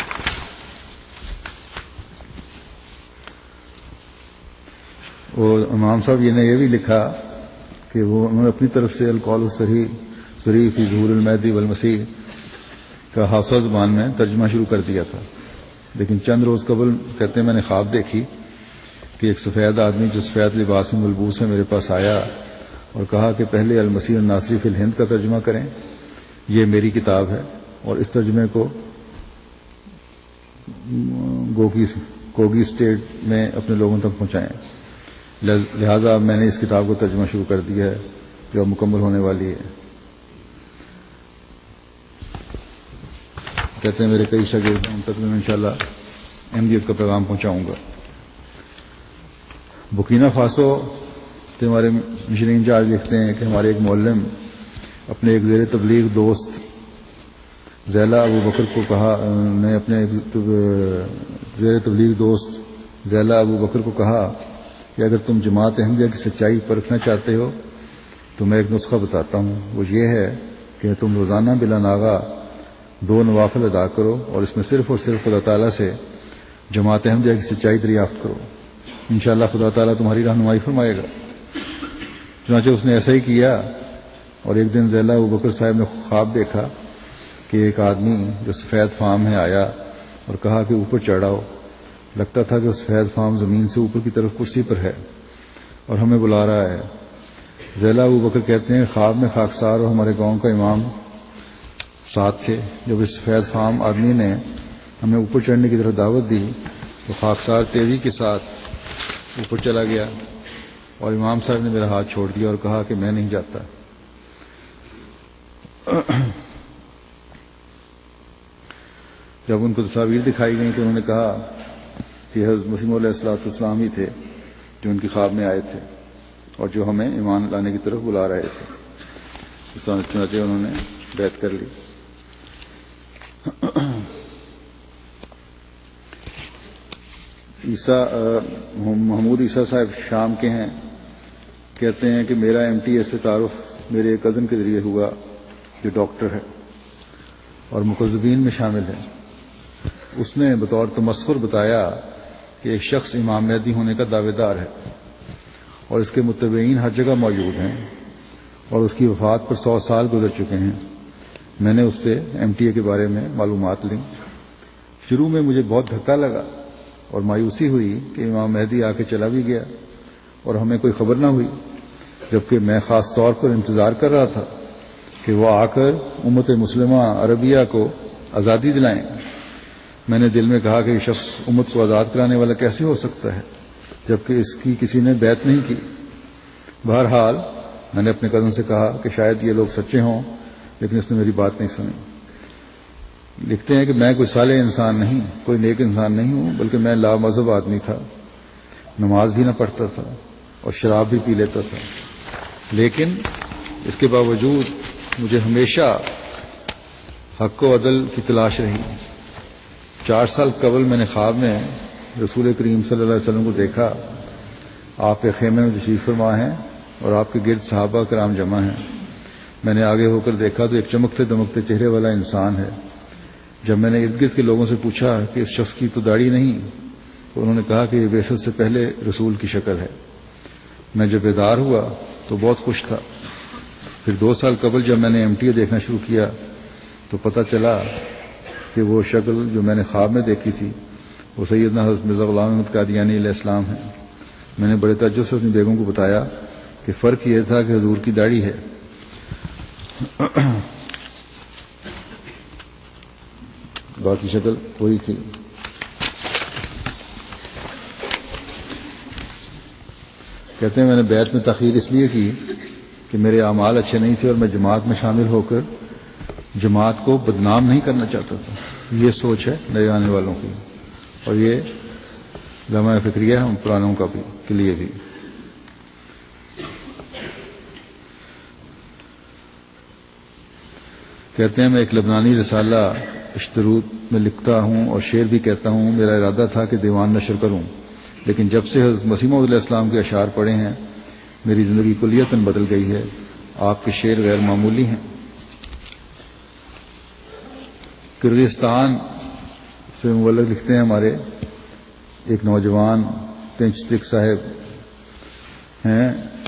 اور امام صاحب یہ نے یہ بھی لکھا کہ وہ انہوں نے اپنی طرف سے القول الصریح صریح فی ظہور المہدی والمسیح کا ہاؤسا زبان میں ترجمہ شروع کر دیا تھا، لیکن چند روز قبل کہتے ہیں میں نے خواب دیکھی کہ ایک سفید آدمی جو سفید لباس میں ملبوس ہے میرے پاس آیا اور کہا کہ پہلے المسیح الناصری فی الہند کا ترجمہ کریں، یہ میری کتاب ہے اور اس ترجمے کو گوگی کوگی اسٹیٹ میں اپنے لوگوں تک پہنچائیں، لہذا میں نے اس کتاب کو ترجمہ شروع کر دیا ہے جو اب مکمل ہونے والی ہے۔ کہتے ہیں میرے کئی شاگرد ہیں، ان تک میں انشاءاللہ احمدیت کا پیغام پہنچاؤں گا۔ بکینا فاسو سے ہمارے مشن انچارج لکھتے ہیں کہ ہمارے ایک معلم اپنے ایک زیر تبلیغ دوست زیلا ابو بکر کو کہا نے اپنے زیر تبلیغ دوست زیلا ابو بکر کو کہا کہ اگر تم جماعت احمدیہ کی سچائی پرکھنا چاہتے ہو تو میں ایک نسخہ بتاتا ہوں، وہ یہ ہے کہ تم روزانہ بلا ناغہ دو نوافل ادا کرو اور اس میں صرف اور صرف خدا تعالیٰ سے جماعت احمدیہ کی سچائی دریافت کرو، انشاءاللہ خدا تعالیٰ تمہاری رہنمائی فرمائے گا۔ چنانچہ اس نے ایسا ہی کیا اور ایک دن زیلا ابو بکر صاحب نے خواب دیکھا کہ ایک آدمی جو سفید فام ہے آیا اور کہا کہ اوپر چڑھاؤ۔ لگتا تھا کہ سفید فام زمین سے اوپر کی طرف کرسی پر ہے اور ہمیں بلا رہا ہے۔ زیلا ابو بکر کہتے ہیں خواب میں خاکسار اور ہمارے گاؤں کا امام ساتھ تھے۔ جب اس سفید فام آدمی نے ہمیں اوپر چڑھنے کی طرف دعوت دی تو خاکسار تیزی کے ساتھ اوپر چلا گیا اور امام صاحب نے میرا ہاتھ چھوڑ دیا اور کہا کہ میں نہیں جاتا۔ جب ان کو تصاویر دکھائی گئیں تو انہوں نے کہا کہ حضرت مسیح علیہ الصلوۃ والسلام ہی تھے جو ان کے خواب میں آئے تھے اور جو ہمیں ایمان لانے کی طرف بلا رہے تھے. اس طرح چنانچہ انہوں نے بیعت کر لی. عیسیٰ محمود عیسیٰ صاحب شام کے ہیں. کہتے ہیں کہ میرا ایم ٹی ایس سے تعارف میرے ایک کزن کے ذریعے ہوا جو ڈاکٹر ہے اور مقذبین میں شامل ہے. اس نے بطور تمسخر بتایا کہ ایک شخص امام مہدی ہونے کا دعوے دار ہے اور اس کے متبعین ہر جگہ موجود ہیں اور اس کی وفات پر سو سال گزر چکے ہیں. میں نے اس سے ایم ٹی اے کے بارے میں معلومات لیں. شروع میں مجھے بہت دھکا لگا اور مایوسی ہوئی کہ امام مہدی آ کے چلا بھی گیا اور ہمیں کوئی خبر نہ ہوئی، جبکہ میں خاص طور پر انتظار کر رہا تھا کہ وہ آ کر امت مسلمہ عربیہ کو آزادی دلائیں. میں نے دل میں کہا کہ یہ شخص امت کو آزاد کرانے والا کیسے ہو سکتا ہے جبکہ اس کی کسی نے بیعت نہیں کی. بہرحال میں نے اپنے کزن سے کہا کہ شاید یہ لوگ سچے ہوں، لیکن اس نے میری بات نہیں سنی. لکھتے ہیں کہ میں کوئی صالح انسان نہیں، کوئی نیک انسان نہیں ہوں، بلکہ میں لا مذہب آدمی تھا. نماز بھی نہ پڑھتا تھا اور شراب بھی پی لیتا تھا، لیکن اس کے باوجود مجھے ہمیشہ حق و عدل کی تلاش رہی. چار سال قبل میں نے خواب میں رسول کریم صلی اللہ علیہ وسلم کو دیکھا. آپ کے خیمے میں تشریف فرما ہیں اور آپ کے گرد صحابہ کرام جمع ہیں. میں نے آگے ہو کر دیکھا تو ایک چمکتے دمکتے چہرے والا انسان ہے. جب میں نے ارد گرد کے لوگوں سے پوچھا کہ اس شخص کی تو داڑھی نہیں، تو انہوں نے کہا کہ یہ بعثت سے پہلے رسول کی شکل ہے. میں جب بیدار ہوا تو بہت خوش تھا. پھر دو سال قبل جب میں نے ایم ٹی اے دیکھنا شروع کیا تو پتہ چلا کہ وہ شکل جو میں نے خواب میں دیکھی تھی وہ سیدنا حضرت مرزا غلام احمد قادیانی علیہ السلام ہے. میں نے بڑے تعجب سے اپنی بیگم کو بتایا کہ فرق یہ تھا کہ حضور کی داڑھی ہے. باقی شکل وہی تھی. کہتے ہیں میں نے بیعت میں تاخیر اس لیے کی کہ میرے اعمال اچھے نہیں تھے اور میں جماعت میں شامل ہو کر جماعت کو بدنام نہیں کرنا چاہتا تھا. یہ سوچ ہے نئے آنے والوں کی اور یہ لمحہ فکریہ ہے ہم پرانوں کا بھی کے لیے بھی. کہتے ہیں میں ایک لبنانی رسالہ اشتروط میں لکھتا ہوں اور شعر بھی کہتا ہوں. میرا ارادہ تھا کہ دیوان نشر کروں، لیکن جب سے حضرت مسیح موعود علیہ السلام کے اشعار پڑھے ہیں میری زندگی کلیتاً بدل گئی ہے. آپ کے شعر غیر معمولی ہیں. کرغزستان سے مولد لکھتے ہیں ہمارے ایک نوجوان تینچ سنگھ صاحب ہیں.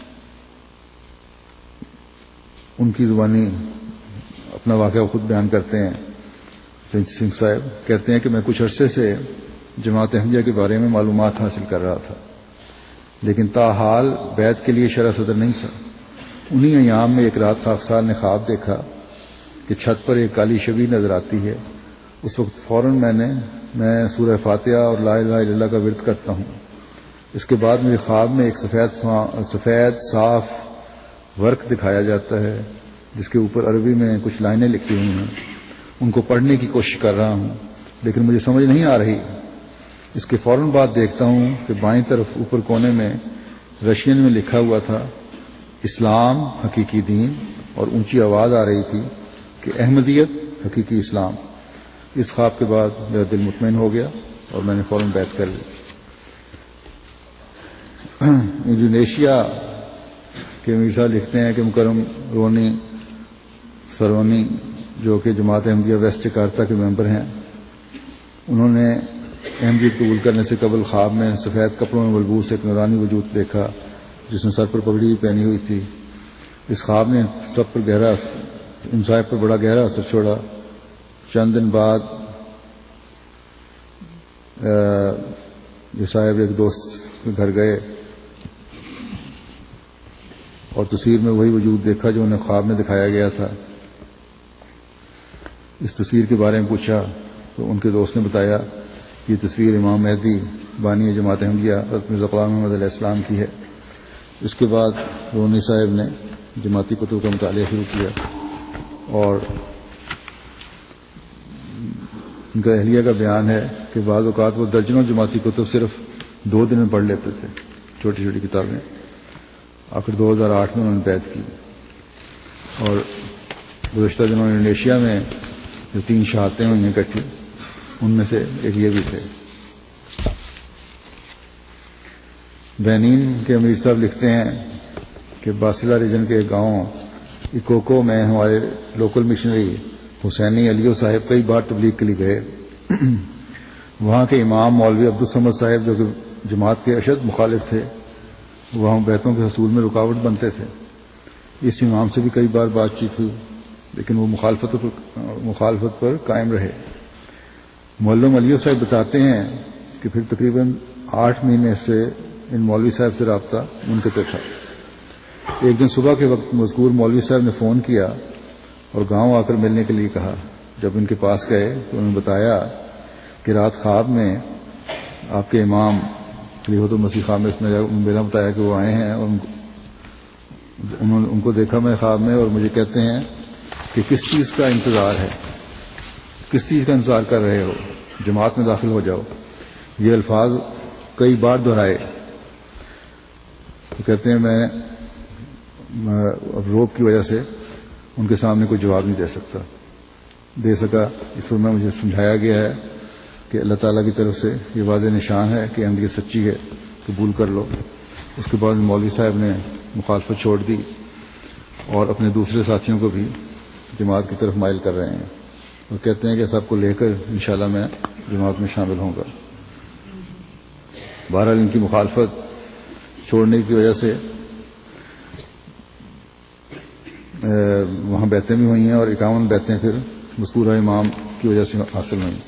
ان کی زبانی اپنا واقعہ خود بیان کرتے ہیں. تینچ سنگھ صاحب کہتے ہیں کہ میں کچھ عرصے سے جماعت احمدیہ کے بارے میں معلومات حاصل کر رہا تھا، لیکن تاحال بیعت کے لیے شرح صدر نہیں تھا. انہی ایام میں ایک رات خاکسار نے خواب دیکھا کہ چھت پر ایک کالی شبیہ نظر آتی ہے. اس وقت فوراً میں نے میں سورہ فاتحہ اور لا الہ الا اللہ کا ورد کرتا ہوں. اس کے بعد میرے خواب میں ایک سفید سفید صاف ورق دکھایا جاتا ہے جس کے اوپر عربی میں کچھ لائنیں لکھی ہوئی ہیں. ان کو پڑھنے کی کوشش کر رہا ہوں لیکن مجھے سمجھ نہیں آ رہی. اس کے فوراً بعد دیکھتا ہوں کہ بائیں طرف اوپر کونے میں رشین میں لکھا ہوا تھا اسلام حقیقی دین، اور اونچی آواز آ رہی تھی کہ احمدیت حقیقی اسلام. اس خواب کے بعد میرا دل مطمئن ہو گیا اور میں نے فوراً بیعت کر لی. انڈونیشیا کے میرزا لکھتے ہیں کہ مکرم رونی سرونی جو کہ جماعت احمدیہ ویسٹ جکارتا کے ممبر ہیں، انہوں نے احمدیت قبول کرنے سے قبل خواب میں سفید کپڑوں میں ملبوس ایک نورانی وجود دیکھا جس نے سر پر پگڑی پہنی ہوئی تھی. اس خواب نے سب پر گہرا ان صاحب پر بڑا گہرا اثر چھوڑا. چند دن بعد یہ صاحب ایک دوست کے گھر گئے اور تصویر میں وہی وجود دیکھا جو انہیں خواب میں دکھایا گیا تھا. اس تصویر کے بارے میں پوچھا تو ان کے دوست نے بتایا کہ یہ تصویر امام مہدی بانی جماعت احمدیہ حضرت مرزا غلام احمد علیہ السلام کی ہے. اس کے بعد رونی صاحب نے جماعتی کتب کا مطالعہ شروع کیا اور ان کا اہلیہ کا بیان ہے کہ بعض اوقات وہ درجنوں جماعتی کتب صرف دو دن میں پڑھ لیتے تھے. چھوٹی چھوٹی کتابیں. آخر دو ہزار آٹھ میں انہوں نے بیعت کی. اور گزشتہ دنوں انڈونیشیا میں جو تین شہادتیں ہوئی ہیں اکٹھی، ان میں سے ایک یہ بھی تھے. بینین کے امیر صاحب لکھتے ہیں کہ باسلا ریجن کے گاؤں اکوکو میں ہمارے لوکل مشنری حسینی علیو صاحب کئی بار تبلیغ کے لیے گئے. وہاں کے امام مولوی عبدالصمد صاحب جو کہ جماعت کے اشد مخالف تھے، وہاں بیتوں کے حصول میں رکاوٹ بنتے تھے. اس امام سے بھی کئی بار بات چیت ہوئی، لیکن وہ مخالفت پر مخالفت پر قائم رہے. مولوی علیو صاحب بتاتے ہیں کہ پھر تقریباً آٹھ مہینے سے ان مولوی صاحب سے رابطہ منقطع تھا. ایک دن صبح کے وقت مذکور مولوی صاحب نے فون کیا اور گاؤں آ کر ملنے کے لیے کہا. جب ان کے پاس گئے تو انہوں نے بتایا کہ رات خواب میں آپ کے امام خلیفۃ المسیح خامس نے میرا بتایا کہ وہ آئے ہیں اور انہوں نے ان کو دیکھا میں خواب میں، اور مجھے کہتے ہیں کہ کس چیز کا انتظار ہے، کس چیز کا انتظار کر رہے ہو، جماعت میں داخل ہو جاؤ. یہ الفاظ کئی بار دہرائے. تو کہتے ہیں میں اب روب کی وجہ سے ان کے سامنے کوئی جواب نہیں دے سکتا دے سکا اس پر میں مجھے سمجھایا گیا ہے کہ اللہ تعالیٰ کی طرف سے یہ واضح نشان ہے کہ احمدیت سچی ہے، قبول کر لو. اس کے بعد مولوی صاحب نے مخالفت چھوڑ دی اور اپنے دوسرے ساتھیوں کو بھی جماعت کی طرف مائل کر رہے ہیں، اور کہتے ہیں کہ سب کو لے کر انشاءاللہ میں جماعت میں شامل ہوں گا. بہرحال ان کی مخالفت چھوڑنے کی وجہ سے وہاں بیعتیں بھی ہوئی ہیں، اور اکاون بیعتیں پھر مذکورہ امام کی وجہ سے حاصل ہوئیں.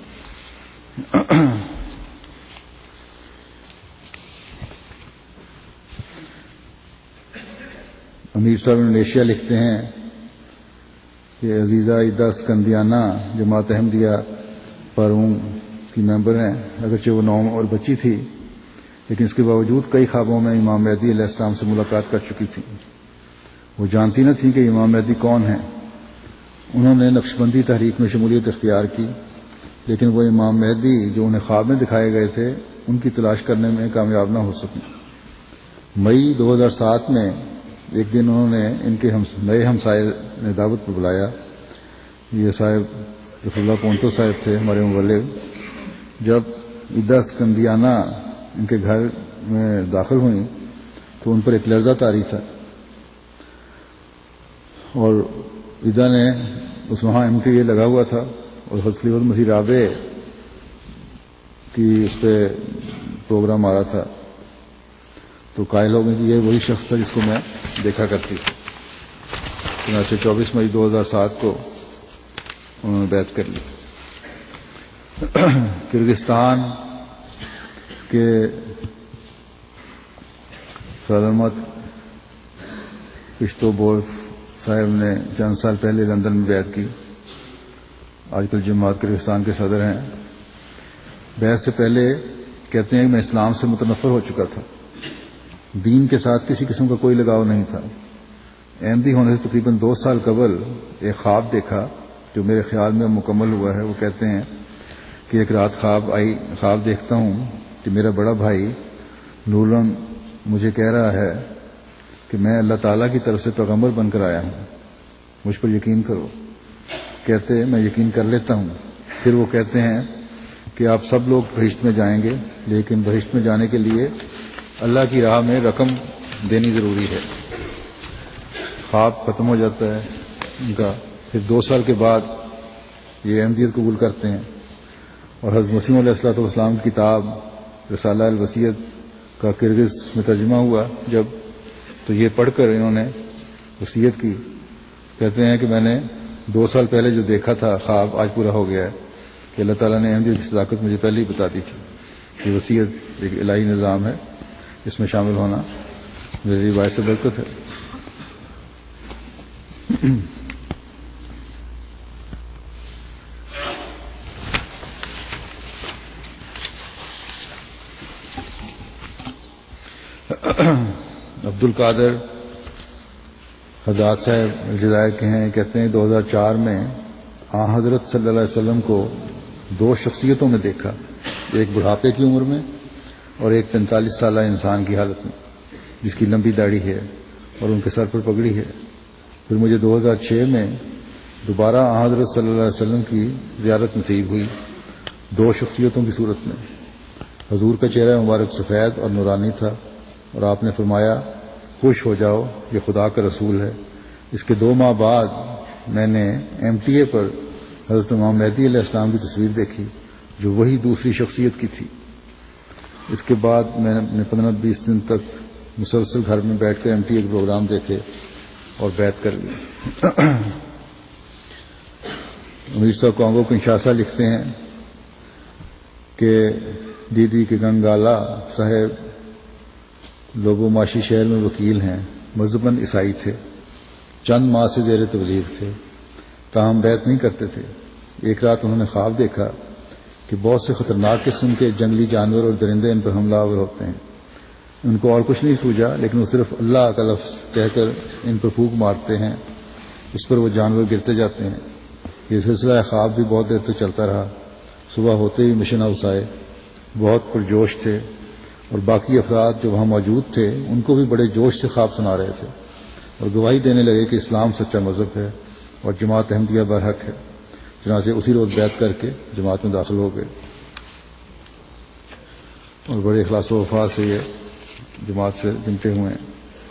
امیر صاحب انڈونیشیا لکھتے ہیں کہ عزیزہ عیدہ اسکندیانہ جماعت احمدیہ پرون کی ممبر ہیں. اگرچہ وہ نو اور بچی تھی، لیکن اس کے باوجود کئی خوابوں میں امام مہدی علیہ السلام سے ملاقات کر چکی تھی. وہ جانتی نہ تھیں کہ امام مہدی کون ہیں. انہوں نے نقش بندی تحریک میں شمولیت اختیار کی، لیکن وہ امام مہدی جو انہیں خواب میں دکھائے گئے تھے ان کی تلاش کرنے میں کامیاب نہ ہو سکی. مئی دو ہزار سات میں ایک دن انہوں نے ان کے نئے ہمسائے نے دعوت پر بلایا. یہ صاحب رسول اللہ پونتو صاحب تھے ہمارے مبلغ. جب عیدہ اسکندیانہ ان کے گھر میں داخل ہوئیں تو ان پر ایک لرزہ طاری تھا، اور عیدہ نے اس وہاں ان کے یہ لگا ہوا تھا اور حضرت خلیفۃ المسیح رابع کی اس پہ پروگرام آ رہا تھا. تو قائل ہو گئے کہ یہ وہی شخص تھا جس کو میں دیکھا کرتی تھی. چنانچہ چوبیس مئی دو ہزار سات کو انہوں نے بیعت کر لی. کرگستان کے سلامت پشتو بورف صاحب نے چند سال پہلے لندن میں بیعت کی. آج کل جماعت کرگستان کے صدر ہیں. بیعت سے پہلے کہتے ہیں کہ میں اسلام سے متنفر ہو چکا تھا، دین کے ساتھ کسی قسم کا کوئی لگاؤ نہیں تھا. احمدی ہونے سے تقریباً دو سال قبل ایک خواب دیکھا جو میرے خیال میں مکمل ہوا ہے. وہ کہتے ہیں کہ ایک رات خواب آئی خواب دیکھتا ہوں کہ میرا بڑا بھائی نورن مجھے کہہ رہا ہے کہ میں اللہ تعالیٰ کی طرف سے پیغمبر بن کر آیا ہوں، مجھ پر یقین کرو. کہتے میں یقین کر لیتا ہوں. پھر وہ کہتے ہیں کہ آپ سب لوگ بہشت میں جائیں گے، لیکن بہشت میں جانے کے لیے اللہ کی راہ میں رقم دینی ضروری ہے. خواب ختم ہو جاتا ہے ان کا. پھر دو سال کے بعد یہ احمدیت قبول کرتے ہیں، اور حضرت مسیح علیہ الصلوۃ والسلام کی کتاب رسالہ الوصیت کا کرگز میں ترجمہ ہوا جب، تو یہ پڑھ کر انہوں نے وصیت کی. کہتے ہیں کہ میں نے دو سال پہلے جو دیکھا تھا خواب آج پورا ہو گیا ہے، کہ اللہ تعالیٰ نے احمدیت کی صداقت مجھے پہلے ہی بتا دی تھی. یہ وصیت ایک الہی نظام ہے، اس میں شامل ہونا میری باعث برکت ہے. عبد القادر حضرات صاحب الجزائر کے ہیں. کہتے ہیں دو ہزار چار میں آن حضرت صلی اللہ علیہ وسلم کو دو شخصیتوں میں دیکھا، ایک بڑھاپے کی عمر میں اور ایک پینتالیس سالہ انسان کی حالت میں. جس کی لمبی داڑھی ہے اور ان کے سر پر پگڑی ہے۔ پھر مجھے دو ہزار چھ میں دوبارہ حضرت صلی اللہ علیہ وسلم کی زیارت نصیب ہوئی، دو شخصیتوں کی صورت میں۔ حضور کا چہرہ مبارک سفید اور نورانی تھا، اور آپ نے فرمایا خوش ہو جاؤ، یہ خدا کا رسول ہے۔ اس کے دو ماہ بعد میں نے ایم ٹی اے پر حضرت امام مہدی علیہ السلام کی تصویر دیکھی، جو وہی دوسری شخصیت کی تھی۔ اس کے بعد میں نے پندرہ بیس دن تک مسلسل گھر میں بیٹھ کر ایم ٹی اے کے پروگرام دیکھے اور بیعت کر لی۔ امیر صاحب کانگو کنشاسا لکھتے ہیں کہ دیدی کے گنگالا صاحب لوبو ماشی شہر میں وکیل ہیں، مذہباً عیسائی تھے، چند ماہ سے زیر تبلیغ تھے، تاہم بیعت نہیں کرتے تھے۔ ایک رات انہوں نے خواب دیکھا کہ بہت سے خطرناک قسم کے جنگلی جانور اور درندے ان پر حملہ آور ہوتے ہیں۔ ان کو اور کچھ نہیں سوجا، لیکن وہ صرف اللہ کا لفظ کہہ کر ان پر پھونک مارتے ہیں، اس پر وہ جانور گرتے جاتے ہیں۔ یہ سلسلہ خواب بھی بہت دیر تک چلتا رہا۔ صبح ہوتے ہی مشن ہاؤس آئے، بہت پرجوش تھے، اور باقی افراد جو وہاں موجود تھے ان کو بھی بڑے جوش سے خواب سنا رہے تھے، اور گواہی دینے لگے کہ اسلام سچا مذہب ہے اور جماعت احمدیہ برحق ہے۔ چنانچہ اسی روز بیعت کر کے جماعت میں داخل ہو گئے، اور بڑے اخلاص و وفا سے یہ جماعت سے جمتے ہوئے ہیں۔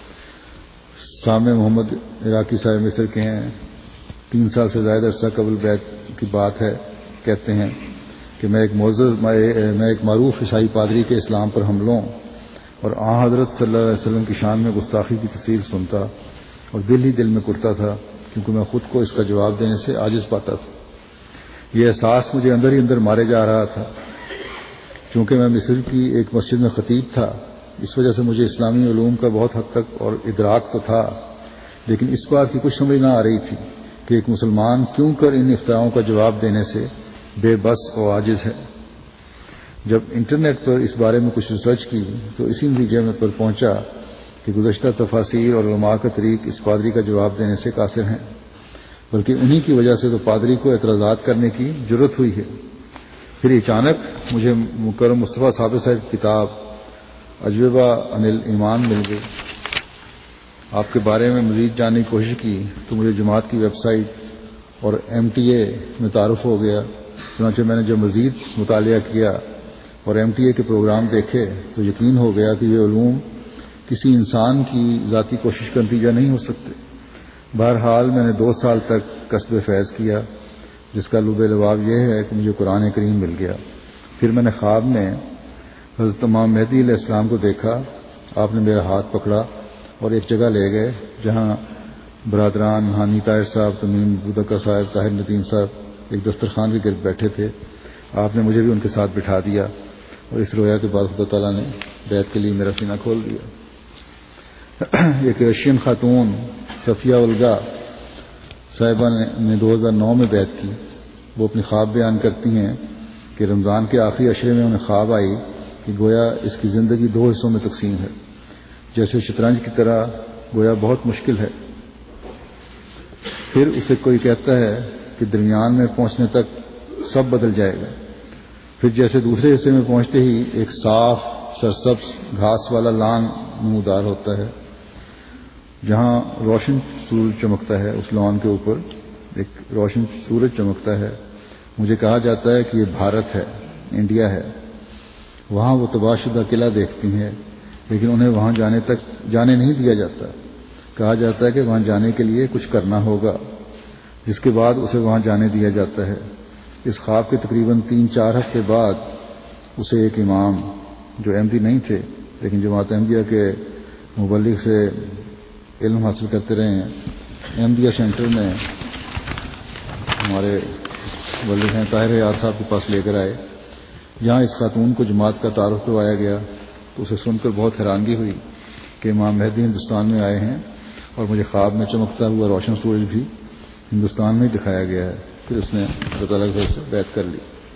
سامع محمد عراقی صاحب مصر کے ہیں، تین سال سے زائد عرصہ قبل بیعت کی بات ہے، کہتے ہیں کہ میں ایک معزز میں ایک معروف عیسائی پادری کے اسلام پر حملوں اور آن حضرت صلی اللہ علیہ وسلم کی شان میں گستاخی کی تفصیل سنتا، اور دل ہی دل میں کٹتا تھا، کیونکہ میں خود کو اس کا جواب دینے سے عاجز پاتا تھا۔ یہ احساس مجھے اندر ہی اندر مارے جا رہا تھا۔ چونکہ میں مصر کی ایک مسجد میں خطیب تھا، اس وجہ سے مجھے اسلامی علوم کا بہت حد تک اور ادراک تو تھا، لیکن اس بات کی کچھ سمجھ نہ آ رہی تھی کہ ایک مسلمان کیوں کر ان افتراؤں کا جواب دینے سے بے بس اور عاجز ہے۔ جب انٹرنیٹ پر اس بارے میں کچھ ریسرچ کی تو اسی نتیجے میں پر پہنچا کہ گزشتہ تفاسیر اور علماء کا طریق اس پادری کا جواب دینے سے قاصر ہیں، بلکہ انہی کی وجہ سے تو پادری کو اعتراضات کرنے کی جرت ہوئی ہے۔ پھر اچانک مجھے مکرم مصطفیٰ صابر صاحب کی کتاب اجوبہ عن الایمان مل گئی۔ آپ کے بارے میں مزید جاننے کی کوشش کی تو مجھے جماعت کی ویب سائٹ اور ایم ٹی اے میں تعارف ہو گیا۔ چنانچہ میں نے جب مزید مطالعہ کیا اور ایم ٹی اے کے پروگرام دیکھے تو یقین ہو گیا کہ یہ علوم کسی انسان کی ذاتی کوشش کا نتیجہ نہیں ہو سکتے۔ بہرحال میں نے دو سال تک کسب فیض کیا، جس کا لب لباب یہ ہے کہ مجھے قرآن کریم مل گیا۔ پھر میں نے خواب میں حضرت امام مہدی علیہ السلام کو دیکھا۔ آپ نے میرا ہاتھ پکڑا اور ایک جگہ لے گئے جہاں برادران ہانی طاہر صاحب، تمیم بودکا صاحب، طاہر ندیم صاحب ایک دسترخوان کے گرد بیٹھے تھے۔ آپ نے مجھے بھی ان کے ساتھ بٹھا دیا، اور اس رویا کے بعد خدا تعالیٰ نے بیعت کے لیے میرا سینہ کھول دیا۔ ایک رشین خاتون صفیہ الگا صاحبہ نے دو ہزار نو میں بیعت کی۔ وہ اپنی خواب بیان کرتی ہیں کہ رمضان کے آخری عشرے میں انہیں خواب آئی کہ گویا اس کی زندگی دو حصوں میں تقسیم ہے، جیسے شطرنج کی طرح، گویا بہت مشکل ہے۔ پھر اسے کوئی کہتا ہے کہ درمیان میں پہنچنے تک سب بدل جائے گا، پھر جیسے دوسرے حصے میں پہنچتے ہی ایک صاف سرسبز گھاس والا لان نمودار ہوتا ہے، جہاں روشن سورج چمکتا ہے۔ اس لان کے اوپر ایک روشن سورج چمکتا ہے۔ مجھے کہا جاتا ہے کہ یہ بھارت ہے، انڈیا ہے۔ وہاں وہ تباہ شدہ قلعہ دیکھتی ہیں، لیکن انہیں وہاں جانے تک جانے نہیں دیا جاتا۔ کہا جاتا ہے کہ وہاں جانے کے لیے کچھ کرنا ہوگا، جس کے بعد اسے وہاں جانے دیا جاتا ہے۔ اس خواب کے تقریباً تین چار ہفتے بعد اسے ایک امام جو احمدی نہیں تھے لیکن جماعت احمدیہ کے مبلغ سے علم حاصل کرتے رہے ہیں، احمدیہ سینٹر میں ہمارے مبلغ ہیں طاہر حیات صاحب کے پاس لے کر آئے، جہاں اس خاتون کو جماعت کا تعارف کروایا گیا تو اسے سن کر بہت حیرانگی ہوئی کہ امام مہدی ہندوستان میں آئے ہیں، اور مجھے خواب میں چمکتا ہوا روشن سورج بھی ہندوستان میں دکھایا گیا ہے۔ پھر اس نے اللہ تعالیٰ سے بیعت کر لی۔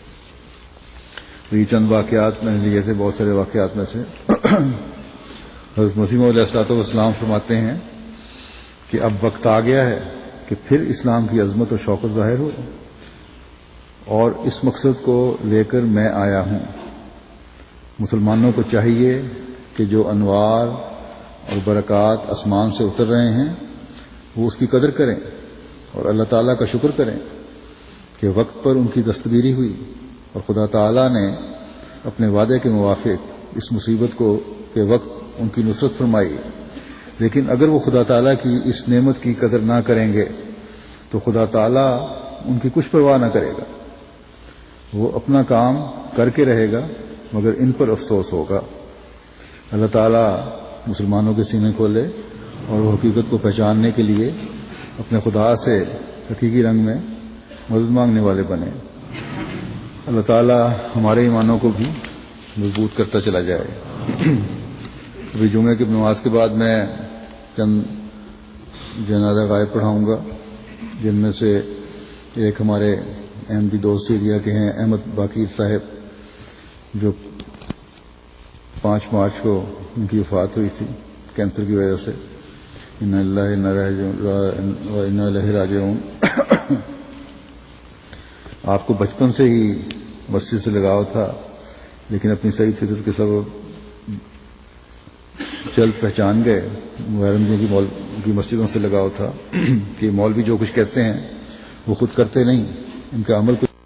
یہ چند واقعات میں لیے تھے، بہت سارے واقعات میں سے حضرت مسیح علیہ الصلوۃ والسلام فرماتے ہیں کہ اب وقت آ گیا ہے کہ پھر اسلام کی عظمت اور شوکت ظاہر ہو، اور اس مقصد کو لے کر میں آیا ہوں۔ مسلمانوں کو چاہیے کہ جو انوار اور برکات آسمان سے اتر رہے ہیں وہ اس کی قدر کریں اور اللہ تعالیٰ کا شکر کریں کہ وقت پر ان کی دستگیری ہوئی اور خدا تعالیٰ نے اپنے وعدے کے موافق اس مصیبت کو کے وقت ان کی نصرت فرمائی. لیکن اگر وہ خدا تعالیٰ کی اس نعمت کی قدر نہ کریں گے تو خدا تعالیٰ ان کی کچھ پرواہ نہ کرے گا. وہ اپنا کام کر کے رہے گا مگر ان پر افسوس ہوگا. اللہ تعالیٰ مسلمانوں کے سینے کھولے اور وہ حقیقت کو پہچاننے کے لیے اپنے خدا سے حقیقی رنگ میں مدد مانگنے والے بنے. اللہ تعالیٰ ہمارے ایمانوں کو بھی مضبوط کرتا چلا جائے. ابھی جمعے کی نماز کے بعد میں چند جنازہ غائب پڑھاؤں گا، جن میں سے ایک ہمارے احمدی دوست ایریا کے ہیں احمد باقیر صاحب، جو پانچ مارچ کو ان کی وفات ہوئی تھی کینسر کی وجہ سے. انا للہ و انا الیہ راجعون. آپ کو بچپن سے ہی مسجد سے لگاؤ تھا، لیکن اپنی صحیح فطرت کے سبب جلد پہچان گئے. محرم کی مول کی مسجدوں سے لگاؤ تھا کہ مولوی جو کچھ کہتے ہیں وہ خود کرتے نہیں، ان کا عمل کچھ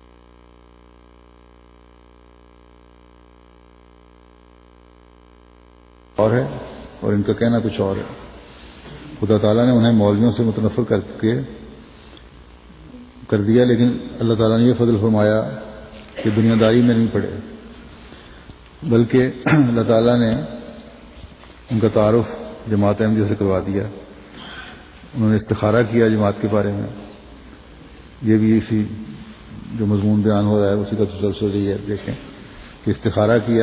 اور ہے اور ان کا کہنا کچھ اور ہے. خدا تعالیٰ نے انہیں مولویوں سے متنفر کر کے کر دیا، لیکن اللہ تعالیٰ نے یہ فضل فرمایا کہ دنیا داری میں نہیں پڑے، بلکہ اللہ تعالیٰ نے ان کا تعارف جماعت احمدیہ سے کروا دیا. انہوں نے استخارہ کیا جماعت کے بارے میں. یہ بھی اسی جو مضمون بیان ہو رہا ہے اسی کا تسلسل ہے. دیکھیں کہ استخارہ کیا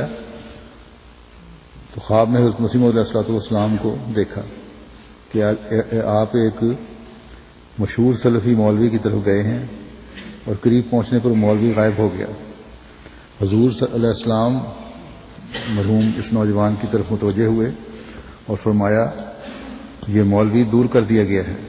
تو خواب میں حضرت مسیح علیہ الصلوۃ والسلام کو دیکھا کہ آپ ایک مشہور سلفی مولوی کی طرف گئے ہیں، اور قریب پہنچنے پر مولوی غائب ہو گیا. حضور صلی اللہ علیہ السلام مرحوم اس نوجوان کی طرف متوجہ ہوئے اور فرمایا یہ مولوی دور کر دیا گیا ہے.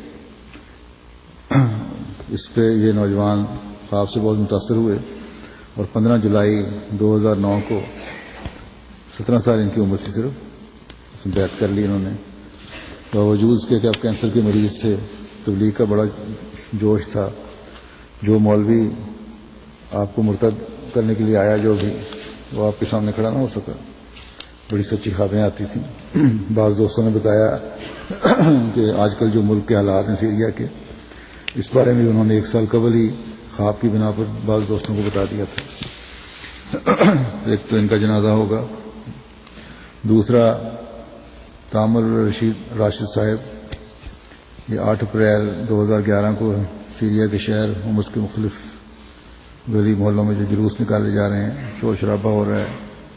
اس پہ یہ نوجوان خواب سے بہت متاثر ہوئے اور پندرہ جولائی دو ہزار نو کو سترہ سال ان کی عمر تھی صرف اس میں بیعت کر لی انہوں نے. باوجود اس کے کہ آپ کینسر کے مریض تھے، تبلیغ کا بڑا جوش تھا. جو مولوی آپ کو مرتد کرنے کے لیے آیا جو بھی وہ آپ کے سامنے کھڑا نہ ہو سکا. بڑی سچی خوابیں آتی تھیں. بعض دوستوں نے بتایا کہ آج کل جو ملک کے حالات ہیں سیریا کے، اس بارے میں انہوں نے ایک سال قبل ہی خواب کی بنا پر بعض دوستوں کو بتا دیا تھا. ایک تو ان کا جنازہ ہوگا، دوسرا تامر رشید راشد صاحب، یہ آٹھ اپریل دو ہزار گیارہ کو سیریا کے شہر ہومس کے مختلف گلی محلوں میں جو جلوس نکالے جا رہے ہیں، شور شرابہ ہو رہا ہے،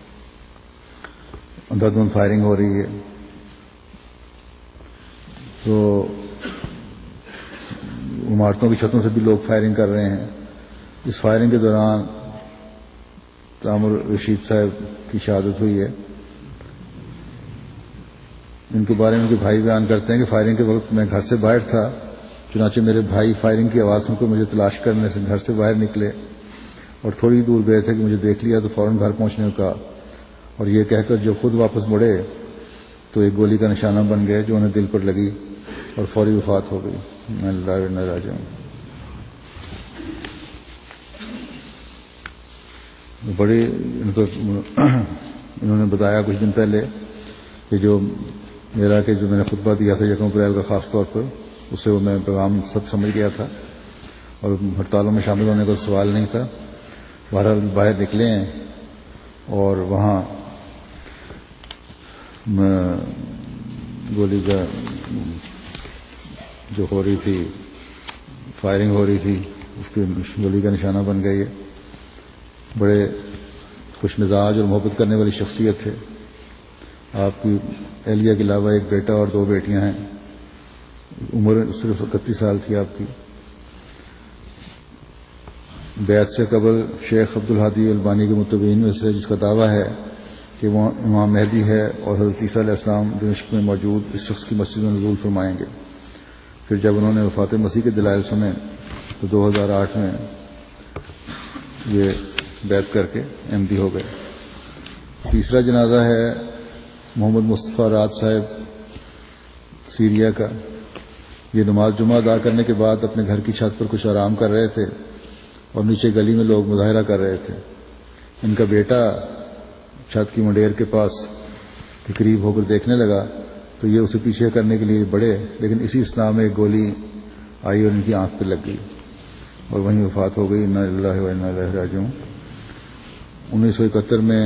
اندھا دھند فائرنگ ہو رہی ہے. تو عمارتوں کی چھتوں سے بھی لوگ فائرنگ کر رہے ہیں. اس فائرنگ کے دوران تامر رشید صاحب کی شہادت ہوئی ہے. ان کے بارے میں جو بھائی بیان کرتے ہیں کہ فائرنگ کے وقت میں گھر سے باہر تھا، چنانچہ میرے بھائی فائرنگ کی آواز سن کر مجھے تلاش کرنے سے گھر سے باہر نکلے اور تھوڑی دور گئے تھے کہ مجھے دیکھ لیا تو فوراً گھر پہنچنے کا، اور یہ کہہ کر جب خود واپس مڑے تو ایک گولی کا نشانہ بن گئے جو انہیں دل پر لگی اور فوری وفات ہو گئی. اللہ و انا راجعون. بڑی انہوں نے بتایا کچھ دن پہلے کہ جو میرا کہ جو میں نے خطبہ دیا تھا یکم اپریل کا خاص طور پر، اس سے وہ میں پیغام سب سمجھ گیا تھا اور ہڑتالوں میں شامل ہونے کا سوال نہیں تھا. بہرحال باہر نکلے ہیں اور وہاں گولی کا جو ہو رہی تھی، فائرنگ ہو رہی تھی، اس کی گولی کا نشانہ بن گئی ہے. بڑے خوش مزاج اور محبت کرنے والی شخصیت ہے. آپ کی اہلیہ کے علاوہ ایک بیٹا اور دو بیٹیاں ہیں. عمر صرف اکتیس سال تھی آپ کی. بیعت سے قبل شیخ عبدالہادی البانی کے متبعین میں سے جس کا دعویٰ ہے کہ وہ امام مہدی ہے اور حضرت عیسیٰ علیہ السلام دمشق میں موجود اس شخص کی مسجد میں نزول فرمائیں گے. پھر جب انہوں نے وفات مسیح کے دلائل سنے تو دو ہزار آٹھ میں یہ بیعت کر کے احمدی ہو گئے. تیسرا جنازہ ہے محمد مصطفیٰ رات صاحب سیریا کا. یہ نماز جمعہ ادا کرنے کے بعد اپنے گھر کی چھت پر کچھ آرام کر رہے تھے اور نیچے گلی میں لوگ مظاہرہ کر رہے تھے. ان کا بیٹا چھت کی منڈیر کے پاس کے قریب ہو کر دیکھنے لگا تو یہ اسے پیچھے کرنے کے لیے بڑھے، لیکن اسی اسنا میں ایک گولی آئی اور ان کی آنکھ پہ لگ گئی اور وہیں وفات ہو گئی. انا للہ و انا الیہ راجعون. انیس سو اکہتر میں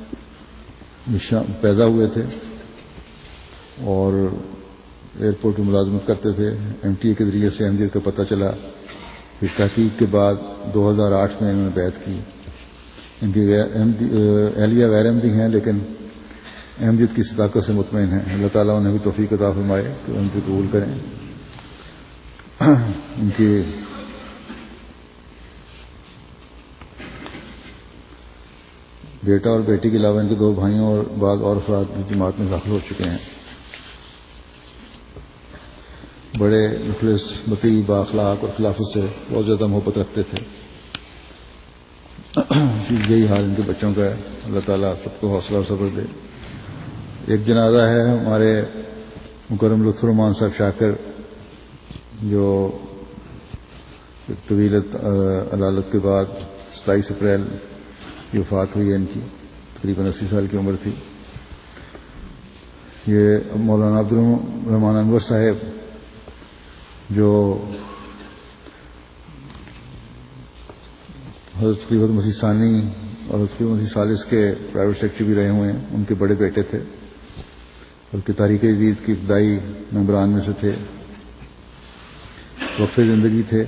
پیدا ہوئے تھے اور ایئرپورٹ میں ملازمت کرتے تھے. ایم ٹی اے کے ذریعے سے احمدیت کا پتہ چلا. پھر تحقیق کے بعد دو ہزار آٹھ میں انہوں نے بیعت کی. ان کی اہلیہ غیر احمدی ہیں لیکن احمدیت کی صداقت سے مطمئن ہیں. اللہ تعالیٰ انہیں بھی توفیق عطا فرمائے کہ ان کو قبول کریں. ان کی بیٹا اور بیٹی کے علاوہ ان کے دو بھائیوں اور بعض اور افراد بھی جماعت میں داخل ہو چکے ہیں. بڑے مخلص، مطیع، بااخلاق اور خلافت سے بہت زیادہ محبت رکھتے تھے. یہی حال ان کے بچوں کا ہے. اللہ تعالیٰ سب کو حوصلہ اور صبر دے. ایک جنازہ ہے ہمارے مکرم لطف الرحمان صاحب شاکر، جو طویل علالت کے بعد ستائیس اپریل کی وفات ہوئی ہے. ان کی تقریباً اسی سال کی عمر تھی. یہ مولانا عبد الرحمان انور صاحب جو حضرت خلیفۃ مسیح ثانی اور حضرت خلیفۃ مسیح ثالث کے پرائیویٹ سیکرٹری بھی رہے ہوئے ہیں، ان کے بڑے بیٹے تھے، بلکہ تحریک جدید کی ابتدائی ممبران میں سے تھے. وقف زندگی تھے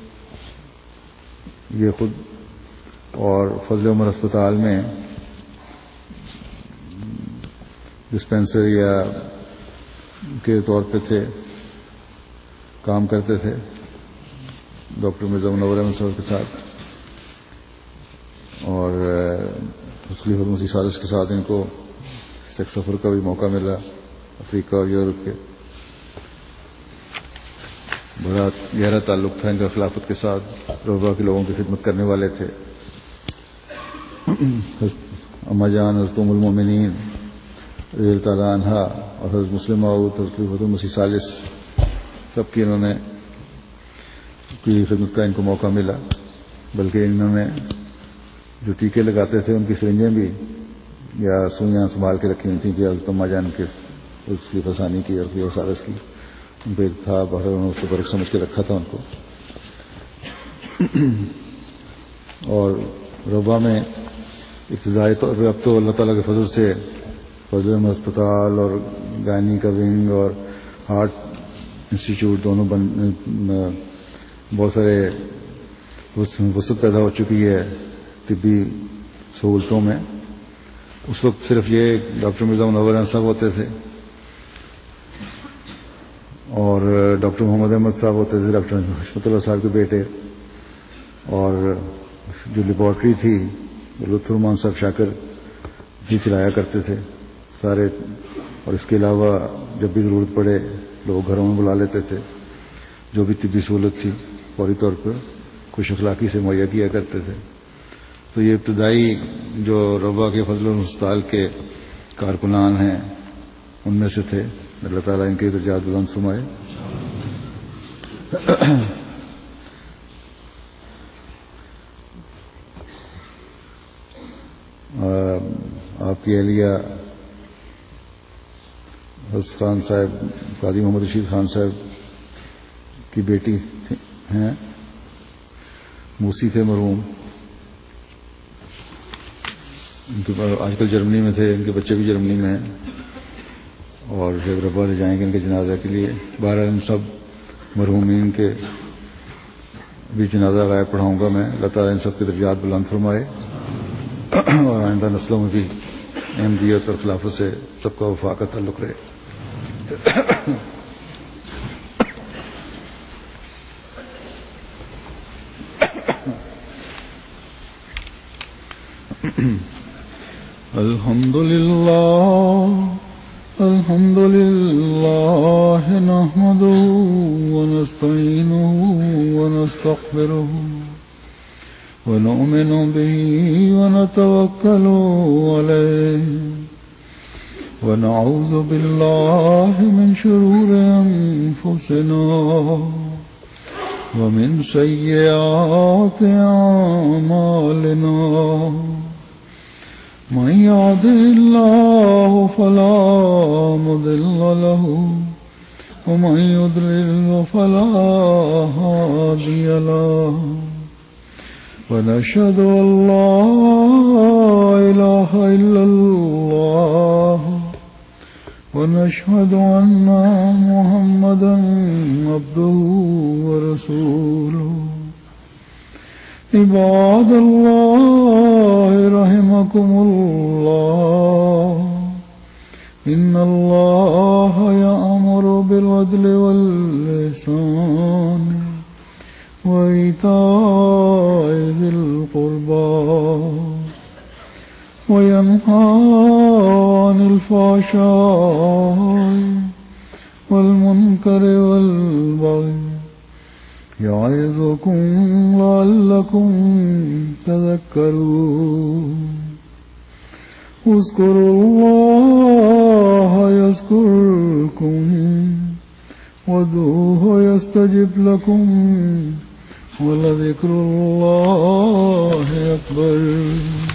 یہ خود، اور فضل عمر اسپتال میں ڈسپینسر یا کے طور پہ تھے، کام کرتے تھے ڈاکٹر مرزا منور احمد صاحب کے ساتھ. اور خلیفۃ مسیح ثالث کے ساتھ ان کو ایک سفر کا بھی موقع ملا افریقہ اور یورپ کے. بڑا گہرا تعلق تھا ان کا خلافت کے ساتھ. روضہ کے لوگوں کی خدمت کرنے والے تھے. اما جان حضرت ام المومنین رضی اللہ تعالیٰ عنہا اور حضرت مسلم موعود حضرت خلیفۃ مسیح ثالث سب کی انہوں نے کی خدمت کا ان کو موقع ملا. بلکہ انہوں نے جو ٹیکے لگاتے تھے ان کی سرنجیں بھی یا سوئیاں سنبھال کے رکھی ہوئی تھیں کہ حضرت اما جان کے اس کی فسانی کی اور خلیفہ ثالث کی ان پہ تھا. بہر انہوں نے اس کو برق سمجھ کے رکھا تھا ان کو. اور ربا میں ابتدائی طور پہ اب تو اللہ تعالیٰ کے فضل سے فضل احمد اسپتال اور گائنی کا ونگ اور ہارٹ انسٹیٹیوٹ دونوں بن بہت سارے وسعت پیدا ہو چکی ہے طبی سہولتوں میں. اس وقت صرف یہ ڈاکٹر مرزا منور احمد صاحب ہوتے تھے اور ڈاکٹر محمد احمد صاحب ہوتے تھے، ڈاکٹر حشمت اللہ صاحب کے بیٹے. اور جو لیبارٹری تھی لطف الرحمان صاحب شاکر بھی چلایا کرتے تھے سارے. اور اس کے علاوہ جب بھی ضرورت پڑے لوگ گھروں میں بلا لیتے تھے. جو بھی طبی سہولت تھی فوری طور پر خوش اخلاقی سے مہیا کیا کرتے تھے. تو یہ ابتدائی جو ربا کے فضل الاسپتال کے کارکنان ہیں ان میں سے تھے. اللہ تعالیٰ ان کے درجات بلند فرمائے. آپ کی اہلیہ حضرت خان صاحب قاضی محمد رشید خان صاحب کی بیٹی ہیں، موسی تھے مرحوم. ان کے آج کل جرمنی میں تھے، ان کے بچے بھی جرمنی میں ہیں اور جب ربا لے جائیں گے ان کے جنازہ کے لیے. بہرحال ان سب مرحومین کے بھی جنازہ غائب پڑھاؤں گا میں. اللہ تعالیٰ ان سب کے درجات بلند فرمائے اور آئندہ نسلوں میں بھی احمدیت اور خلافت سے سب کا وفا کا تعلق رہے. الحمد للہ الحمد للہ نحمده ونستعینه ونستغفره ونؤمن به ونتوکل علیه ونعوذ بالله من شرور أنفسنا ومن سيئات أعمالنا من يهده الله فلا مضل له ومن يضلل فلا هادي له ونشهد أن لا إله إلا الله ونشهد أن محمدا عبده ورسوله عباد الله رحمكم الله إن الله يأمر بالعدل والإحسان وإيتاء ذي القربى وينهى عن الفحشاء والمنكر والبغي يعظكم لعلكم تذكرون اذكروا الله يذكركم وادعوه يستجب لكم ولذكر الله أكبر.